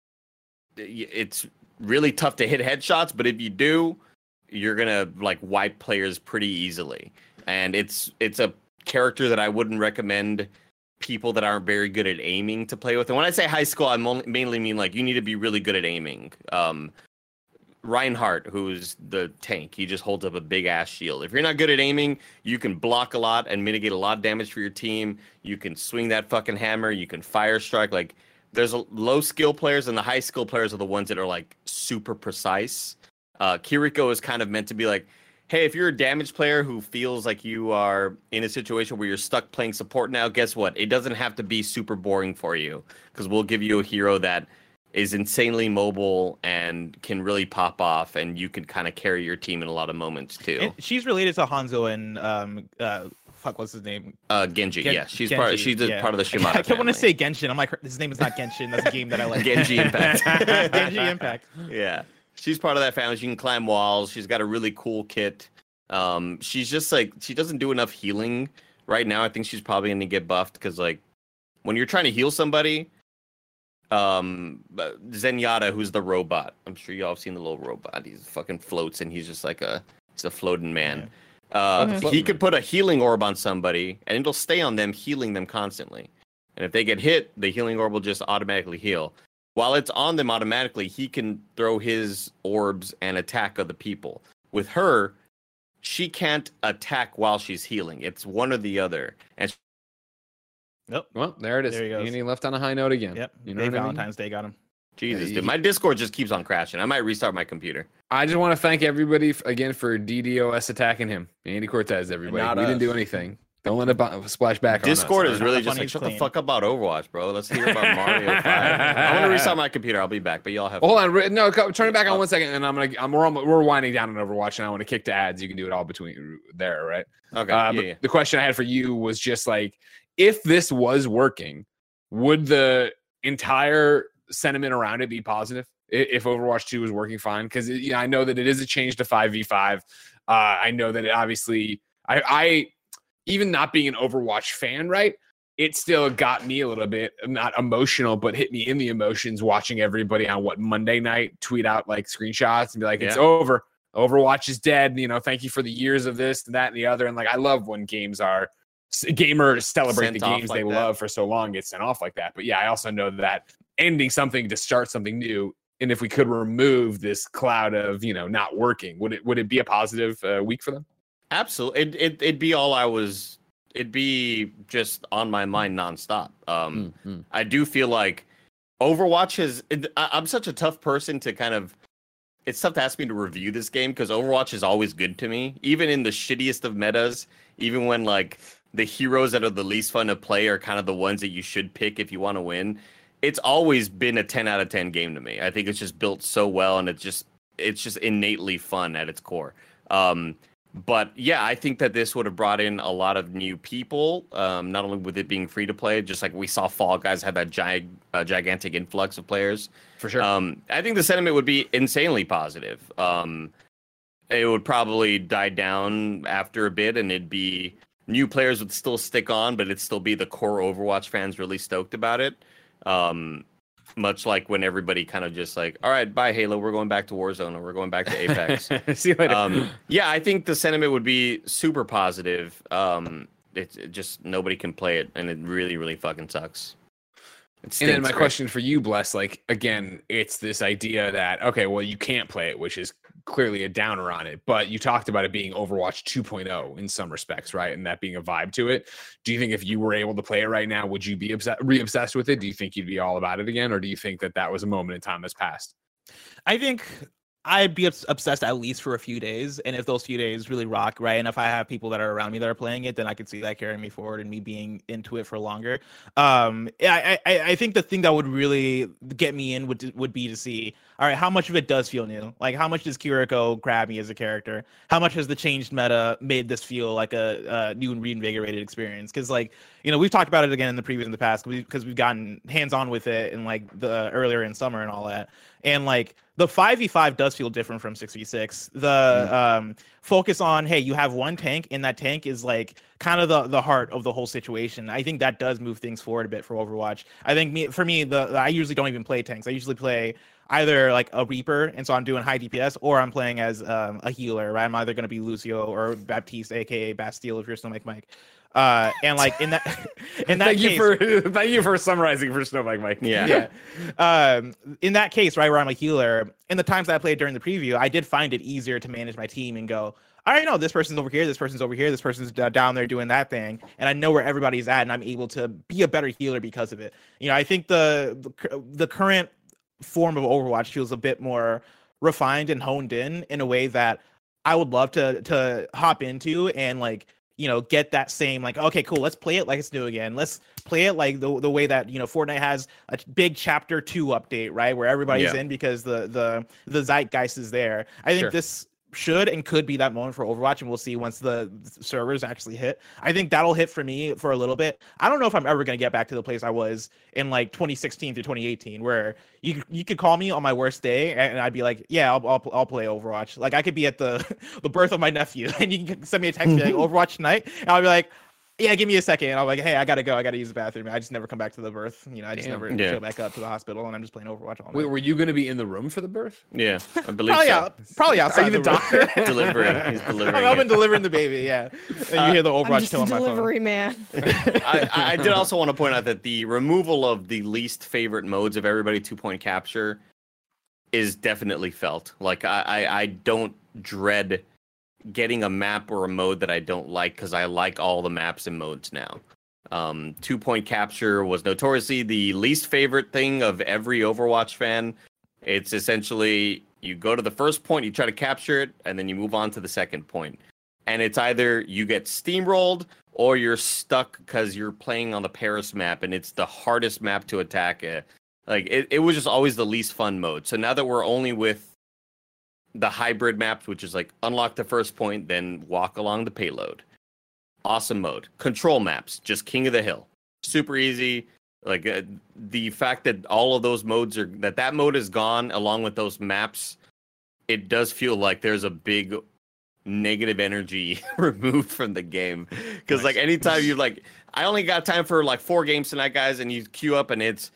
[SPEAKER 4] it's really tough to hit headshots, but if you do, you're gonna like wipe players pretty easily. And it's it's a character that I wouldn't recommend people that aren't very good at aiming to play with. And when I say high school, I mainly mean like you need to be really good at aiming. Um, Reinhardt, who's the tank, he just holds up a big ass shield. If you're not good at aiming, you can block a lot and mitigate a lot of damage for your team. You can swing that fucking hammer. You can fire strike. Like there's a low skill players, and the high skill players are the ones that are like super precise. Uh, Kiriko is kind of meant to be like, hey, if you're a damage player who feels like you are in a situation where you're stuck playing support now, guess what? It doesn't have to be super boring for you, because we'll give you a hero that is insanely mobile and can really pop off, and you can kind of carry your team in a lot of moments too.
[SPEAKER 3] And she's related to Hanzo and um uh fuck what's his name?
[SPEAKER 4] Uh, Genji,
[SPEAKER 3] Gen-
[SPEAKER 4] yeah, she's part.
[SPEAKER 3] Genji,
[SPEAKER 4] She's a
[SPEAKER 3] yeah.
[SPEAKER 4] part of the Shimada
[SPEAKER 3] I kept want to
[SPEAKER 4] family.
[SPEAKER 3] say Genshin. I'm like, his name is not Genshin. That's a game that I like.
[SPEAKER 4] Genji Impact.
[SPEAKER 3] Genji Impact.
[SPEAKER 4] Yeah, she's part of that family. She can climb walls. She's got a really cool kit. Um, she's just like, she doesn't do enough healing right now. I think she's probably going to get buffed because like when you're trying to heal somebody, um, Zenyatta, who's the robot, I'm sure y'all have seen the little robot. He fucking floats and he's just like a, he's a floating man. Uh,
[SPEAKER 5] Mhm.
[SPEAKER 4] he could put a healing orb on somebody and it'll stay on them, healing them constantly. And if they get hit, the healing orb will just automatically heal. While it's on them automatically, he can throw his orbs and attack other people. With her, she can't attack while she's healing. It's one or the other. And
[SPEAKER 3] Nope.
[SPEAKER 2] Well, there it is.
[SPEAKER 3] There he goes.
[SPEAKER 2] And he left on a high note again.
[SPEAKER 3] Yep.
[SPEAKER 2] You know
[SPEAKER 3] Day
[SPEAKER 2] what I mean?
[SPEAKER 3] Valentine's Day got him.
[SPEAKER 4] Jesus,
[SPEAKER 2] Yeah,
[SPEAKER 4] dude,
[SPEAKER 2] you-
[SPEAKER 4] my Discord just keeps on crashing. I might restart my computer.
[SPEAKER 2] I just want to thank everybody f- again for DDoS attacking him. Andy Cortez, everybody.
[SPEAKER 3] not
[SPEAKER 2] We didn't do
[SPEAKER 3] us.
[SPEAKER 2] anything. Don't let it bu- splash back
[SPEAKER 4] Discord
[SPEAKER 2] on us.
[SPEAKER 4] is
[SPEAKER 2] all
[SPEAKER 4] really
[SPEAKER 3] Not
[SPEAKER 4] just
[SPEAKER 3] funny,
[SPEAKER 4] like,
[SPEAKER 3] it's
[SPEAKER 4] shut the
[SPEAKER 3] clean.
[SPEAKER 4] fuck up about Overwatch, bro. Let's hear about Mario five. I want to restart my computer. I'll be back, but y'all have
[SPEAKER 2] Hold on, Ri- no, co- turn it back on one second, and I'm gonna. I'm we're, we're winding down on Overwatch, and I want to kick to ads. You can do it all between there, right?
[SPEAKER 4] Okay,
[SPEAKER 2] Uh,
[SPEAKER 4] yeah,
[SPEAKER 2] but
[SPEAKER 4] yeah.
[SPEAKER 2] the question I had for you was just like, if this was working, would the entire sentiment around it be positive? I- If Overwatch two was working fine, because you know, I know that it is a change to five v five. Uh, I know that it obviously, I, I even not being an Overwatch fan, right? It still got me a little bit not emotional, but hit me in the emotions watching everybody on what Monday night tweet out like screenshots and be like, "It's
[SPEAKER 4] Yeah.
[SPEAKER 2] over. Overwatch is dead. You know, thank you for the years of this and that and the other." And like, I love when games are gamers celebrate
[SPEAKER 4] Sent
[SPEAKER 2] the
[SPEAKER 4] off
[SPEAKER 2] games
[SPEAKER 4] like
[SPEAKER 2] they
[SPEAKER 4] that.
[SPEAKER 2] love for so long, get sent off like that. But yeah, I also know that ending something to start something new. And if we could remove this cloud of, you know, not working, would it would it be a positive uh, week for them?
[SPEAKER 4] Absolutely. It, it, it'd be all I was it'd be just on my mind nonstop. Um,
[SPEAKER 2] mm-hmm.
[SPEAKER 4] I do feel like Overwatch is. I, I'm such a tough person to kind of. It's tough to ask me to review this game because Overwatch is always good to me, even in the shittiest of metas. Even when like the heroes that are the least fun to play are kind of the ones that you should pick if you want to win. It's always been a ten out of ten game to me. I think it's just built so well, and it's just it's just innately fun at its core. Um, but yeah, I think that this would have brought in a lot of new people. Um, not only with it being free to play, just like we saw Fall Guys had that gig, uh, gigantic influx of players.
[SPEAKER 2] For sure.
[SPEAKER 4] Um, I think the sentiment would be insanely positive. Um, it would probably die down after a bit, and it'd be new players would still stick on, but it'd still be the core Overwatch fans really stoked about it. Um, much like when everybody kind of just like, all right, bye Halo, we're going back to Warzone or we're going back to Apex.
[SPEAKER 2] See you later.
[SPEAKER 4] Um, yeah, I think the sentiment would be super positive. Um, it's it just nobody can play it, and it really, really fucking sucks.
[SPEAKER 2] And then my question for you, Bless, like, again, it's this idea that, okay, well, you can't play it, which is clearly a downer on it, but you talked about it being Overwatch two point oh in some respects, right? And that being a vibe to it. Do you think if you were able to play it right now, would you be obs- re-obsessed with it? Do you think you'd be all about it again? Or do you think that that was a moment in time that's passed?
[SPEAKER 3] I think I'd be obsessed at least for a few days, and if those few days really rock, right, and if I have people that are around me that are playing it, then I could see that carrying me forward and me being into it for longer. Um, I, I, I think the thing that would really get me in would would be to see, all right, how much of it does feel new? Like, how much does Kiriko grab me as a character? How much has the changed meta made this feel like a, a new and reinvigorated experience? Because, like, you know, we've talked about it again in the previous in the past because we've gotten hands on with it and like the earlier in summer and all that, and like. The five v five does feel different from six v six. The um, focus on, hey, you have one tank, and that tank is like kind of the, the heart of the whole situation. I think that does move things forward a bit for Overwatch. I think me, for me, the, the I usually don't even play tanks. I usually play either like a Reaper, and so I'm doing high D P S, or I'm playing as um, a healer, right? I'm either going to be Lucio or Baptiste, aka Bastille, if you're Snowmake Mike. Uh, and like in that, in that
[SPEAKER 2] thank
[SPEAKER 3] case,
[SPEAKER 2] you for thank you for summarizing for Snowmake Mike.
[SPEAKER 4] Yeah,
[SPEAKER 3] yeah. Um, in that case, right, where I'm a healer, in the times that I played during the preview, I did find it easier to manage my team and go, all right, no, this person's over here, this person's over here, this person's down there doing that thing, and I know where everybody's at, and I'm able to be a better healer because of it. You know, I think the the, the current form of Overwatch feels a bit more refined and honed in in a way that I would love to to hop into and like. You know, get that same like, okay, cool, let's play it like it's new again. Let's play it like the the way that, you know, Fortnite has a big chapter two update, right? Where everybody's
[SPEAKER 4] yeah.
[SPEAKER 3] in because the the the zeitgeist is there. I think
[SPEAKER 2] Sure.
[SPEAKER 3] this should and could be that moment for Overwatch, and we'll see once the servers actually hit. I think that'll hit for me for a little bit. I don't know if I'm ever going to get back to the place I was in like twenty sixteen through twenty eighteen, where you you could call me on my worst day and I'd be like, yeah, I'll I'll, I'll play Overwatch. Like I could be at the the birth of my nephew, and you can send me a text be like Overwatch tonight, and I'll be like, yeah, give me a second. And I'm like, hey, I gotta go. I gotta use the bathroom. I just never come back to the birth. You know, I just
[SPEAKER 2] Damn.
[SPEAKER 3] never
[SPEAKER 4] Yeah.
[SPEAKER 3] go back up to the hospital, and I'm just playing Overwatch all night.
[SPEAKER 2] Wait, were you going to be in the room for the birth?
[SPEAKER 4] Yeah, I believe
[SPEAKER 3] Probably
[SPEAKER 4] so.
[SPEAKER 3] out, probably outside.
[SPEAKER 2] Are you the
[SPEAKER 3] room.
[SPEAKER 2] doctor?
[SPEAKER 4] Delivering, he's delivering.
[SPEAKER 3] I've been
[SPEAKER 4] it.
[SPEAKER 3] delivering the baby. Yeah, and you
[SPEAKER 4] Uh,
[SPEAKER 3] hear the
[SPEAKER 5] I'm
[SPEAKER 3] Overwatch
[SPEAKER 5] just
[SPEAKER 3] tone
[SPEAKER 5] a
[SPEAKER 3] on my phone.
[SPEAKER 5] delivery man.
[SPEAKER 4] I, I did also want to point out that the removal of the least favorite modes of everybody two point capture is definitely felt. Like I, I, I don't dread getting a map or a mode that I don't like because I like all the maps and modes now. Um, two point capture was notoriously the least favorite thing of every Overwatch fan. It's essentially you go to the first point, you try to capture it, and then you move on to the second point. And it's either you get steamrolled or you're stuck because you're playing on the Paris map and it's the hardest map to attack. Uh, like it, it was just always the least fun mode. So now that we're only with the hybrid maps, which is like unlock the first point, then walk along the payload. Awesome mode. Control maps, just king of the hill. Super easy. Like uh, the fact that all of those modes are that that mode is gone along with those maps, it does feel like there's a big negative energy removed from the game. Because
[SPEAKER 2] Nice.
[SPEAKER 4] like anytime you like, I only got time for like four games tonight, guys, and you queue up and it's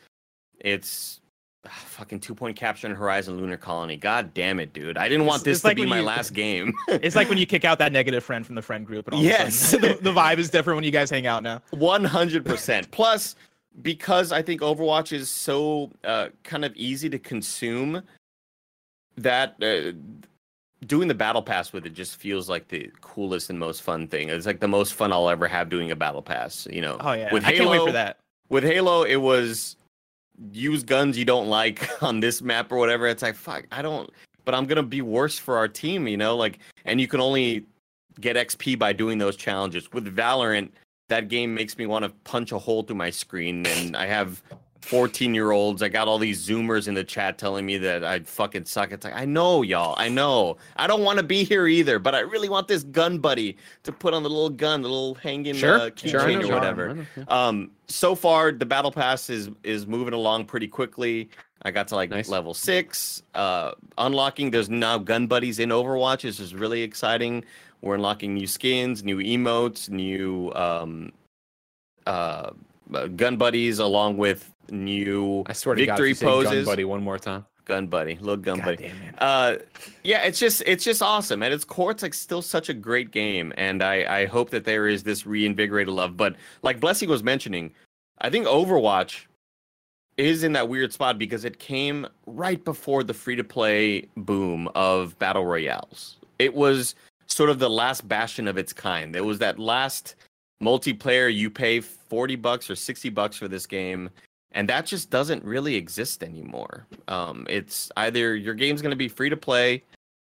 [SPEAKER 4] it's ah, fucking two point capture in Horizon Lunar Colony. God damn it, dude! I didn't want
[SPEAKER 3] It's-
[SPEAKER 4] this
[SPEAKER 3] it's
[SPEAKER 4] to
[SPEAKER 3] like
[SPEAKER 4] be
[SPEAKER 3] when
[SPEAKER 4] my
[SPEAKER 3] you-
[SPEAKER 4] last game.
[SPEAKER 3] It's like when you kick out that negative friend from the friend group, and all
[SPEAKER 4] Yes.
[SPEAKER 3] of a sudden the, the vibe is different when you guys hang out now.
[SPEAKER 4] one hundred percent. Plus, because I think Overwatch is so uh, kind of easy to consume, that uh, doing the battle pass with it just feels like the coolest and most fun thing. It's like the most fun I'll ever have doing a battle pass. You know.
[SPEAKER 3] Oh yeah.
[SPEAKER 4] With
[SPEAKER 3] I
[SPEAKER 4] Halo,
[SPEAKER 3] can't wait for that.
[SPEAKER 4] With Halo, it was use guns you don't like on this map or whatever. It's like fuck, I don't. But I'm gonna be worse for our team, you know. Like, and you can only get X P by doing those challenges. With Valorant, that game makes me want to punch a hole through my screen, and I have fourteen year olds. I got all these Zoomers in the chat telling me that I fucking suck. It's like, I know, y'all. I know. I don't want to be here either, but I really want this gun buddy to put on the little gun, the little hanging
[SPEAKER 2] Sure,
[SPEAKER 4] uh,
[SPEAKER 2] sure, I
[SPEAKER 4] keychain
[SPEAKER 2] know,
[SPEAKER 4] or
[SPEAKER 2] sure,
[SPEAKER 4] whatever.
[SPEAKER 2] I know, yeah.
[SPEAKER 4] Um, so far, the battle pass is is moving along pretty quickly. I got to like
[SPEAKER 2] Nice.
[SPEAKER 4] level six. Uh, unlocking. There's now gun buddies in Overwatch. This is really exciting. We're unlocking new skins, new emotes, new um, uh, uh, gun buddies, along with new
[SPEAKER 2] I swear to God, if
[SPEAKER 4] victory
[SPEAKER 2] you say
[SPEAKER 4] poses.
[SPEAKER 2] gun buddy one more time.
[SPEAKER 4] Gun buddy, little gun
[SPEAKER 3] God
[SPEAKER 4] buddy.
[SPEAKER 3] damn it.
[SPEAKER 4] Uh, yeah, it's just it's just awesome. At its core, it's like still such a great game, and I I hope that there is this reinvigorated love. But like Blessing was mentioning, I think Overwatch is in that weird spot because it came right before the free to play boom of battle royales. It was sort of the last bastion of its kind. It was that last multiplayer you pay forty bucks or sixty bucks for this game. And that just doesn't really exist anymore. Um, it's either your game's going to be free to play,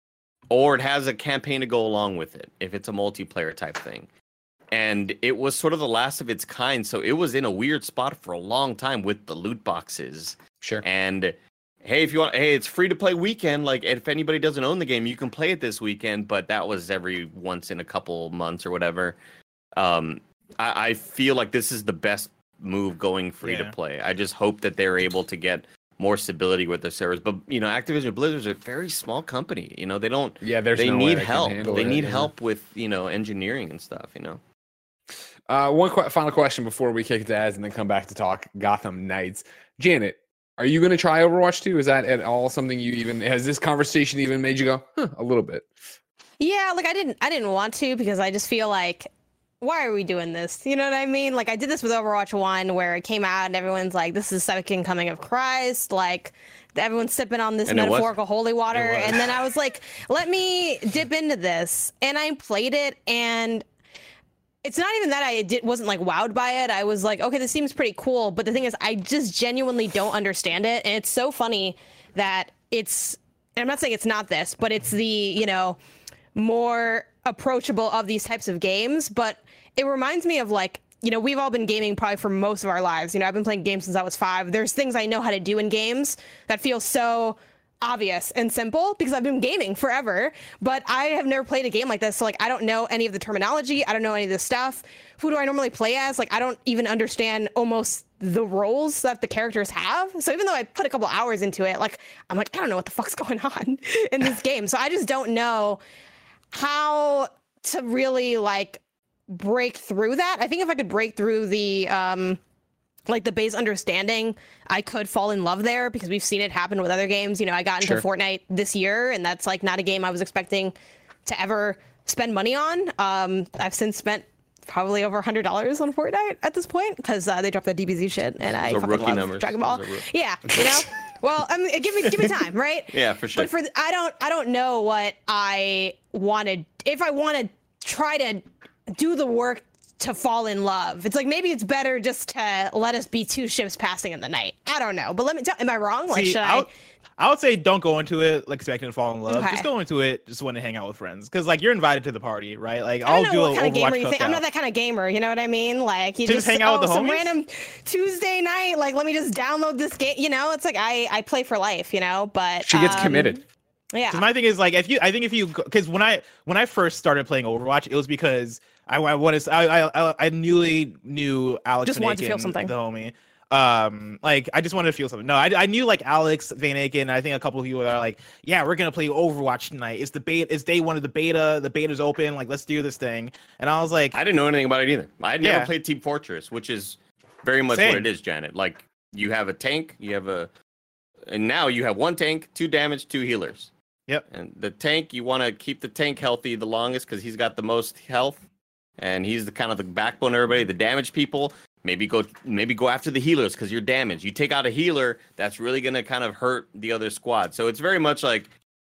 [SPEAKER 4] or it has a campaign to go along with it, if it's a multiplayer type thing. And it was sort of the last of its kind, so it was in a weird spot for a long time with the loot boxes.
[SPEAKER 2] Sure.
[SPEAKER 4] And hey, if you want, hey, it's free to play weekend. Like, if anybody doesn't own the game, you can play it this weekend. But that was every once in a couple months or whatever. Um, I, I feel like this is the best move going free
[SPEAKER 3] Yeah.
[SPEAKER 4] to play. I just hope that they're able to get more stability with their servers. But you know, Activision Blizzard's a very small company. You know, they don't.
[SPEAKER 2] Yeah, there's
[SPEAKER 4] they
[SPEAKER 2] no way
[SPEAKER 4] need
[SPEAKER 2] they can
[SPEAKER 4] help.
[SPEAKER 2] handle
[SPEAKER 4] They
[SPEAKER 2] it,
[SPEAKER 4] need
[SPEAKER 2] yeah.
[SPEAKER 4] help with you know engineering and stuff. You know.
[SPEAKER 2] Uh, one qu- final question before we kick it to Az and then come back to talk Gotham Knights. Janet, are you going to try Overwatch two? Is that at all something you even has this conversation even made you go huh, a little bit?
[SPEAKER 5] Yeah, like I didn't I didn't want to because I just feel like why are we doing this? You know what I mean? Like I did this with Overwatch one where it came out and everyone's like, this is second coming of Christ. Like everyone's sipping on this
[SPEAKER 4] And it was.
[SPEAKER 5] metaphorical holy water.
[SPEAKER 3] was.
[SPEAKER 5] And then I was like, let me dip into this. And I played it and it's not even that I did, wasn't like wowed by it. I was like, okay, this seems pretty cool. But the thing is, I just genuinely don't understand it. And it's so funny that it's, and I'm not saying it's not this, but it's the, you know, more approachable of these types of games. But it reminds me of like, you know, we've all been gaming probably for most of our lives. You know, I've been playing games since I was five. There's things I know how to do in games that feel so obvious and simple because I've been gaming forever, but I have never played a game like this. So like, I don't know any of the terminology. I don't know any of this stuff. Who do I normally play as? Like, I don't even understand almost the roles that the characters have. So even though I put a couple hours into it, like, I'm like, I don't know what the fuck's going on in this game. So I just don't know how to really like break through that. I think if I could break through the, um, like the base understanding, I could fall in love there because we've seen it happen with other games. You know, I got into
[SPEAKER 2] Sure.
[SPEAKER 5] Fortnite this year, and that's like not a game I was expecting to ever spend money on. Um, I've since spent probably over a hundred dollars on Fortnite at this point because uh, they dropped that D B Z shit, and I
[SPEAKER 4] Those are
[SPEAKER 5] fucking
[SPEAKER 4] rookie
[SPEAKER 5] love
[SPEAKER 4] numbers.
[SPEAKER 5] Dragon Ball.
[SPEAKER 4] Those are roo-
[SPEAKER 5] Yeah, you know. Well, I mean, give me give me time, right?
[SPEAKER 4] Yeah, for sure.
[SPEAKER 5] But for the, I don't I don't know what I wanted. If I want to try to do the work to fall in love, it's like maybe it's better just to let us be two ships passing in the night. I don't know, but let me tell. Am I wrong? Like,
[SPEAKER 3] See,
[SPEAKER 5] should
[SPEAKER 3] I
[SPEAKER 5] I?
[SPEAKER 3] would, I would say don't go into it like expecting to fall in love.
[SPEAKER 5] Okay.
[SPEAKER 3] Just go into it just want to hang out with friends because like you're invited to the party, right? Like
[SPEAKER 5] I
[SPEAKER 3] I'll
[SPEAKER 5] don't
[SPEAKER 3] do
[SPEAKER 5] know
[SPEAKER 3] a
[SPEAKER 5] what kind of
[SPEAKER 3] Overwatch
[SPEAKER 5] gamer you think. I'm
[SPEAKER 3] cookout.
[SPEAKER 5] not that kind of gamer. You know what I mean? Like you
[SPEAKER 3] To
[SPEAKER 5] just,
[SPEAKER 3] just hang out
[SPEAKER 5] oh,
[SPEAKER 3] with the
[SPEAKER 5] some
[SPEAKER 3] homies?
[SPEAKER 5] random Tuesday night. Like let me just download this game. You know, it's like I I play for life. You know, but
[SPEAKER 2] She gets
[SPEAKER 5] um,
[SPEAKER 2] committed.
[SPEAKER 5] Yeah.
[SPEAKER 3] 'Cause my thing is like if you, I think if you, because when I when I first started playing Overwatch, it was because I, I wanted, I I I newly knew Alex.
[SPEAKER 5] Just
[SPEAKER 3] Van
[SPEAKER 5] wanted to feel
[SPEAKER 3] Aken,
[SPEAKER 5] something.
[SPEAKER 3] the homie. Um, like I just wanted to feel something. No, I, I knew like Alex Van Aken. I think a couple of people are like, yeah, we're gonna play Overwatch tonight. It's the beta. It's day one of the beta. The beta's open. Like let's do this thing. And I was like,
[SPEAKER 4] I didn't know anything about it either. I had never
[SPEAKER 3] Yeah.
[SPEAKER 4] played Team Fortress, which is very much
[SPEAKER 3] Same.
[SPEAKER 4] what it is, Janet. Like you have a tank, you have a, and now you have one tank, two damage, two healers.
[SPEAKER 3] Yep.
[SPEAKER 4] And the tank, you want to keep the tank healthy the longest because he's got the most health, and he's the kind of the backbone of everybody. The damage people, maybe go maybe go after the healers because you're damaged. You take out a healer, that's really gonna kind of hurt the other squad. So it's very much like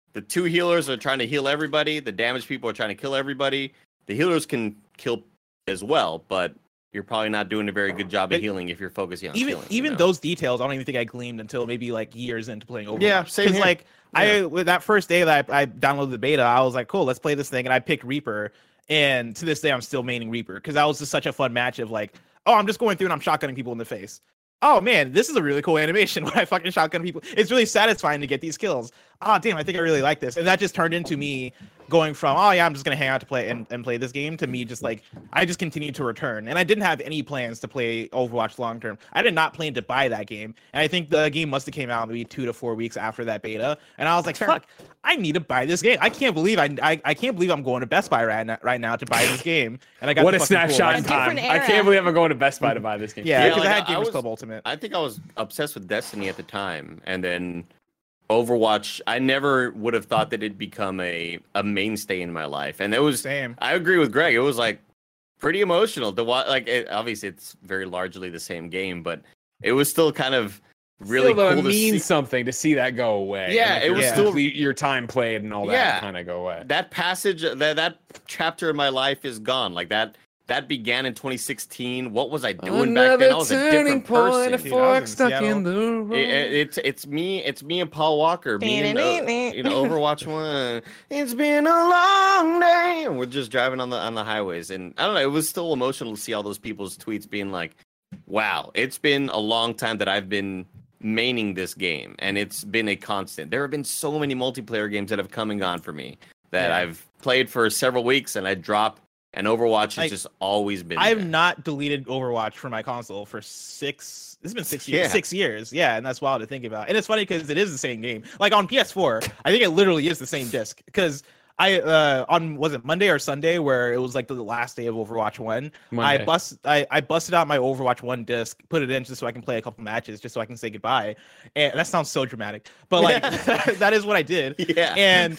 [SPEAKER 4] the two healers are trying to heal everybody. The damage people are trying to kill everybody. The healers can kill as well, but you're probably not doing a very good job of healing if you're focusing on
[SPEAKER 3] even
[SPEAKER 4] killing.
[SPEAKER 3] even
[SPEAKER 4] you know?
[SPEAKER 3] those details. I don't even think I gleaned until maybe like years into playing Overwatch.
[SPEAKER 4] Yeah, same
[SPEAKER 3] Because
[SPEAKER 4] here.
[SPEAKER 3] like
[SPEAKER 4] Yeah.
[SPEAKER 3] I with that first day that I, I downloaded the beta, I was like, cool, let's play this thing, and I picked Reaper. And to this day, I'm still maining Reaper because that was just such a fun match of like, oh, I'm just going through and I'm shotgunning people in the face. Oh man, this is a really cool animation when I fucking shotgun people. It's really satisfying to get these kills. Oh damn, I think I really like this. And that just turned into me going from, oh yeah, I'm just gonna hang out to play and, and play this game, to me just like I just continued to return. And I didn't have any plans to play Overwatch long term. I did not plan to buy that game. And I think the game must have came out maybe two to four weeks after that beta. And I was like, fuck, I need to buy this game. I can't believe I I, I can't believe I'm going to Best Buy right now, right now to buy this game. And I got
[SPEAKER 2] What
[SPEAKER 3] the
[SPEAKER 2] a
[SPEAKER 3] fucking cool
[SPEAKER 2] snapshot in
[SPEAKER 3] license.
[SPEAKER 2] time!
[SPEAKER 5] different
[SPEAKER 2] I
[SPEAKER 5] era.
[SPEAKER 2] can't believe I'm going to Best Buy to buy this game.
[SPEAKER 3] Yeah,
[SPEAKER 4] Yeah,
[SPEAKER 3] because
[SPEAKER 4] like,
[SPEAKER 3] I had
[SPEAKER 4] I- I
[SPEAKER 3] Gamers
[SPEAKER 4] was-
[SPEAKER 3] Club Ultimate.
[SPEAKER 4] I think I was obsessed with Destiny at the time, and then Overwatch. I never would have thought that it'd become a a mainstay in my life, and it was.
[SPEAKER 3] Same.
[SPEAKER 4] I agree with Greg. It was like pretty emotional to watch. Like, it, obviously, it's very largely the same game, but it was still kind of really
[SPEAKER 2] Still, though,
[SPEAKER 4] cool
[SPEAKER 2] it
[SPEAKER 4] to see.
[SPEAKER 2] means something to see that go away.
[SPEAKER 4] Yeah,
[SPEAKER 2] and
[SPEAKER 4] it
[SPEAKER 2] your-
[SPEAKER 3] was
[SPEAKER 4] still-
[SPEAKER 2] complete- your time played and all that
[SPEAKER 4] Yeah.
[SPEAKER 2] kind of go away.
[SPEAKER 4] That passage, that that chapter of my life is gone. Like that. That began in twenty sixteen. What was I doing back then? I was a different person.
[SPEAKER 3] Dude, I was in Seattle.
[SPEAKER 2] the road.
[SPEAKER 4] It, it, it's it's me it's me and Paul Walker being uh, you know Overwatch one. It's been a long day, and we're just driving on the on the highways, and I don't know. It was still emotional to see all those people's tweets being like, "Wow, it's been a long time that I've been maining this game, and it's been a constant." There have been so many multiplayer games that have come and gone for me that
[SPEAKER 3] Yeah.
[SPEAKER 4] I've played for several weeks, and I drop. And Overwatch has
[SPEAKER 3] Like,
[SPEAKER 4] just always been.
[SPEAKER 3] I have
[SPEAKER 4] there.
[SPEAKER 3] not deleted Overwatch from my console for six. This has been six years.
[SPEAKER 4] Yeah.
[SPEAKER 3] Six years, yeah, and that's wild to think about. And it's funny because it is the same game. Like on P S four, I think it literally is the same disc. Because I uh on was it Monday or Sunday where it was like the last day of Overwatch One.
[SPEAKER 2] Monday.
[SPEAKER 3] I bust I, I busted out my Overwatch One disc, put it in just so I can play a couple matches, just so I can say goodbye. And that sounds so dramatic, but like that is what I did.
[SPEAKER 4] Yeah.
[SPEAKER 3] And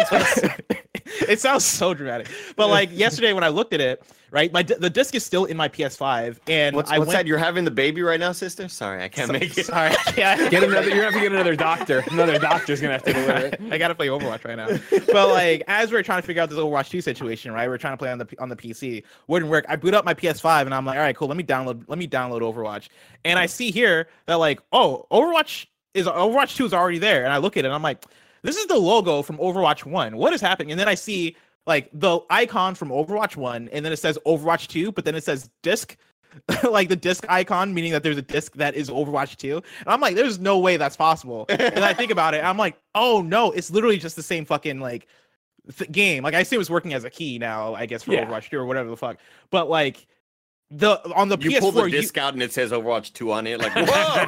[SPEAKER 3] it sounds so dramatic. But like yesterday when I looked at it, right, my the disc is still in my P S five, and
[SPEAKER 4] What's,
[SPEAKER 3] I
[SPEAKER 4] what's
[SPEAKER 3] went.
[SPEAKER 4] that? You're having the baby right now, sister? Sorry, I can't make it.
[SPEAKER 3] Sorry, yeah.
[SPEAKER 2] Get another. You're gonna have to get another doctor. Another doctor's gonna have to deliver it.
[SPEAKER 3] I gotta play Overwatch right now. But like, as we are trying to figure out this Overwatch two situation, right? We are trying to play on the on the P C. Wouldn't work. I boot up my P S five, and I'm like, all right, cool. Let me download. Let me download Overwatch. And I see here that like, oh, Overwatch is Overwatch two is already there. And I look at it, and I'm like, this is the logo from Overwatch one. What is happening? And then I see like the icon from Overwatch one, and then it says Overwatch two, but then it says disc. Like the disc icon, meaning that there's a disc that is Overwatch two. And I'm like, there's no way that's possible. And I think about it, I'm like, oh no, it's literally just the same fucking like th- game. Like I see it was working as a key now, I guess, for
[SPEAKER 2] Yeah.
[SPEAKER 3] Overwatch two or whatever the fuck. But like the on the
[SPEAKER 4] You
[SPEAKER 3] P S four,
[SPEAKER 4] pull the
[SPEAKER 3] you-
[SPEAKER 4] disc out and it says Overwatch two on it. Like, whoa!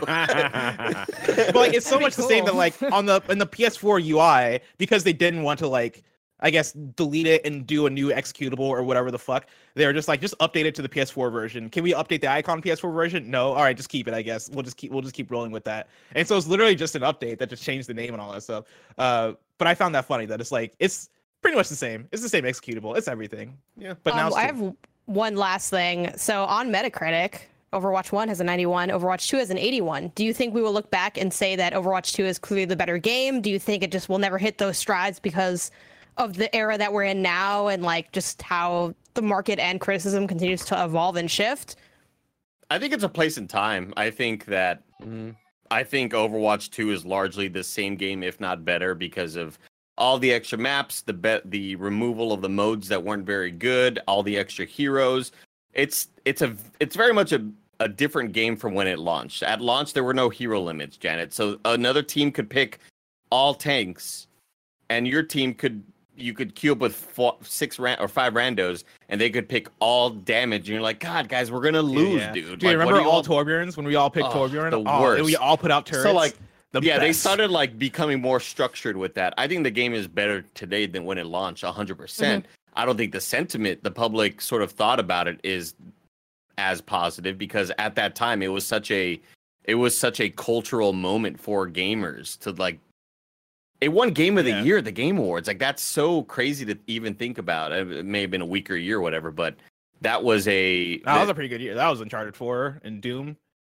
[SPEAKER 3] but like it's so
[SPEAKER 5] That'd be
[SPEAKER 3] much the same that
[SPEAKER 5] cool.
[SPEAKER 3] like on the in the P S four U I, because they didn't want to like I guess delete it and do a new executable or whatever the fuck. They're just like, just update it to the P S four version. Can we update the icon P S four version? No. All right, just keep it, I guess. We'll just keep we'll just keep rolling with that. And so it's literally just an update that just changed the name and all that stuff. Uh, but I found that funny that it's like it's pretty much the same. It's the same executable. It's everything.
[SPEAKER 4] Yeah.
[SPEAKER 3] But now
[SPEAKER 5] Um,
[SPEAKER 3] it's
[SPEAKER 5] I
[SPEAKER 3] two.
[SPEAKER 5] have one last thing. So on Metacritic, Overwatch one has a ninety-one, Overwatch two has an eighty-one. Do you think we will look back and say that Overwatch two is clearly the better game? Do you think it just will never hit those strides because of the era that we're in now and like just how the market and criticism continues to evolve and shift?
[SPEAKER 4] I think it's a place in time. I think that I think Overwatch two is largely the same game, if not better, because of all the extra maps, the be- the removal of the modes that weren't very good, all the extra heroes. It's it's a it's very much a, a different game from when it launched. At launch, there were no hero limits, Janet. So another team could pick all tanks, and your team could you could queue up with four, six ran- or five randos, and they could pick all damage. And you're like, God, guys, we're gonna lose,
[SPEAKER 3] Yeah.
[SPEAKER 4] dude.
[SPEAKER 3] Do you
[SPEAKER 4] Like, what
[SPEAKER 3] remember
[SPEAKER 4] do you
[SPEAKER 3] all Torbjorns when we all picked
[SPEAKER 4] Oh,
[SPEAKER 3] Torbjorn?
[SPEAKER 4] the
[SPEAKER 3] Oh,
[SPEAKER 4] worst.
[SPEAKER 3] we all put out turrets.
[SPEAKER 4] So like,
[SPEAKER 3] The
[SPEAKER 4] yeah, they
[SPEAKER 3] best.
[SPEAKER 4] started like becoming more structured with that. I think the game is better today than when it launched, one hundred percent. I don't think the sentiment the public sort of thought about it is as positive, because at that time it was such a it was such a cultural moment for gamers to like. It won Game of the
[SPEAKER 3] Yeah.
[SPEAKER 4] Year at the Game Awards. Like, that's so crazy to even think about. It it may have been a weaker year or whatever, but that was a
[SPEAKER 3] That was a pretty good year. That was Uncharted four and Doom.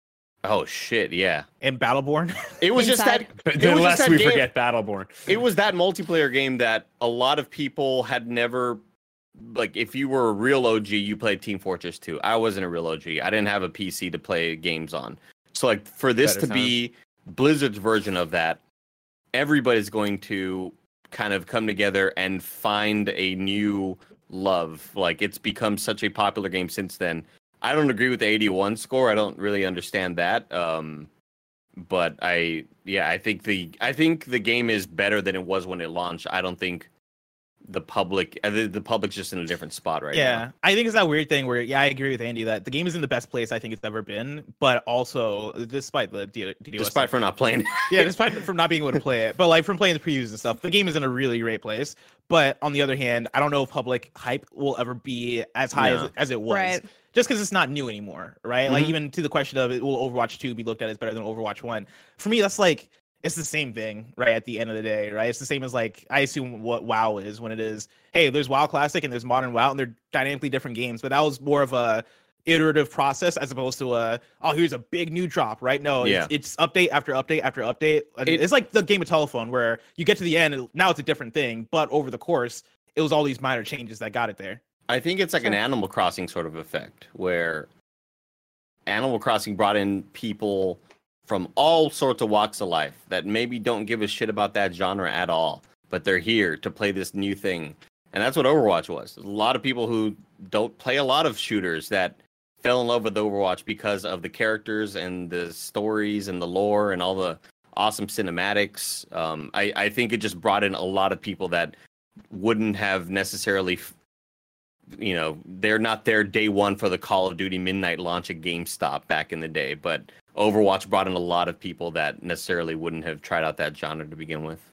[SPEAKER 4] Oh shit, yeah.
[SPEAKER 3] And Battleborn.
[SPEAKER 4] It was
[SPEAKER 5] Inside.
[SPEAKER 4] just that. It was
[SPEAKER 2] Unless
[SPEAKER 4] just that
[SPEAKER 2] we
[SPEAKER 4] game,
[SPEAKER 2] forget Battleborn.
[SPEAKER 4] It was that multiplayer game that a lot of people had never. Like, if you were a real O G, you played Team Fortress two. I wasn't a real O G. I didn't have a P C to play games on. So, like, for this
[SPEAKER 2] Better
[SPEAKER 4] to be Blizzard's version of that, everybody's going to kind of come together and find a new love. Like, it's become such a popular game since then. I don't agree with the eighty-one score. I don't really understand that. Um, but I, yeah, I think the I think the game is better than it was when it launched. I don't think the public, uh, the, the public's just in a different spot right
[SPEAKER 3] yeah,
[SPEAKER 4] now.
[SPEAKER 3] I think it's that weird thing where, yeah, I agree with Andy that the game is in the best place I think it's ever been, but also despite the D- DDoS
[SPEAKER 4] Despite from not playing.
[SPEAKER 3] yeah, despite from not being able to play it, but like from playing the previews and stuff, the game is in a really great place. But on the other hand, I don't know if public hype will ever be as high
[SPEAKER 4] No.
[SPEAKER 3] as, as it was.
[SPEAKER 5] Right.
[SPEAKER 3] Just because it's not new anymore, right? Like
[SPEAKER 4] Mhm.
[SPEAKER 3] even to the question of it, will Overwatch two be looked at as better than Overwatch one? For me, that's like it's the same thing, right? At the end of the day, right? It's the same as like I assume what WoW is when it is. Hey, there's WoW Classic and there's Modern WoW, and they're dynamically different games. But that was more of a iterative process as opposed to a oh here's a big new drop, right? No,
[SPEAKER 4] Yeah.
[SPEAKER 3] it's, it's update after update after update. And
[SPEAKER 4] It-
[SPEAKER 3] it's like the game of Telephone where you get to the end, and now it's a different thing, but over the course, it was all these minor changes that got it there.
[SPEAKER 4] I think it's like an
[SPEAKER 5] Sure.
[SPEAKER 4] Animal Crossing sort of effect where Animal Crossing brought in people from all sorts of walks of life that maybe don't give a shit about that genre at all, but they're here to play this new thing. And that's what Overwatch was. There's a lot of people who don't play a lot of shooters that fell in love with Overwatch because of the characters and the stories and the lore and all the awesome cinematics. Um, I, I think it just brought in a lot of people that wouldn't have necessarily, you know, they're not there day one for the Call of Duty midnight launch at GameStop back in the day, but Overwatch brought in a lot of people that necessarily wouldn't have tried out that genre to begin with.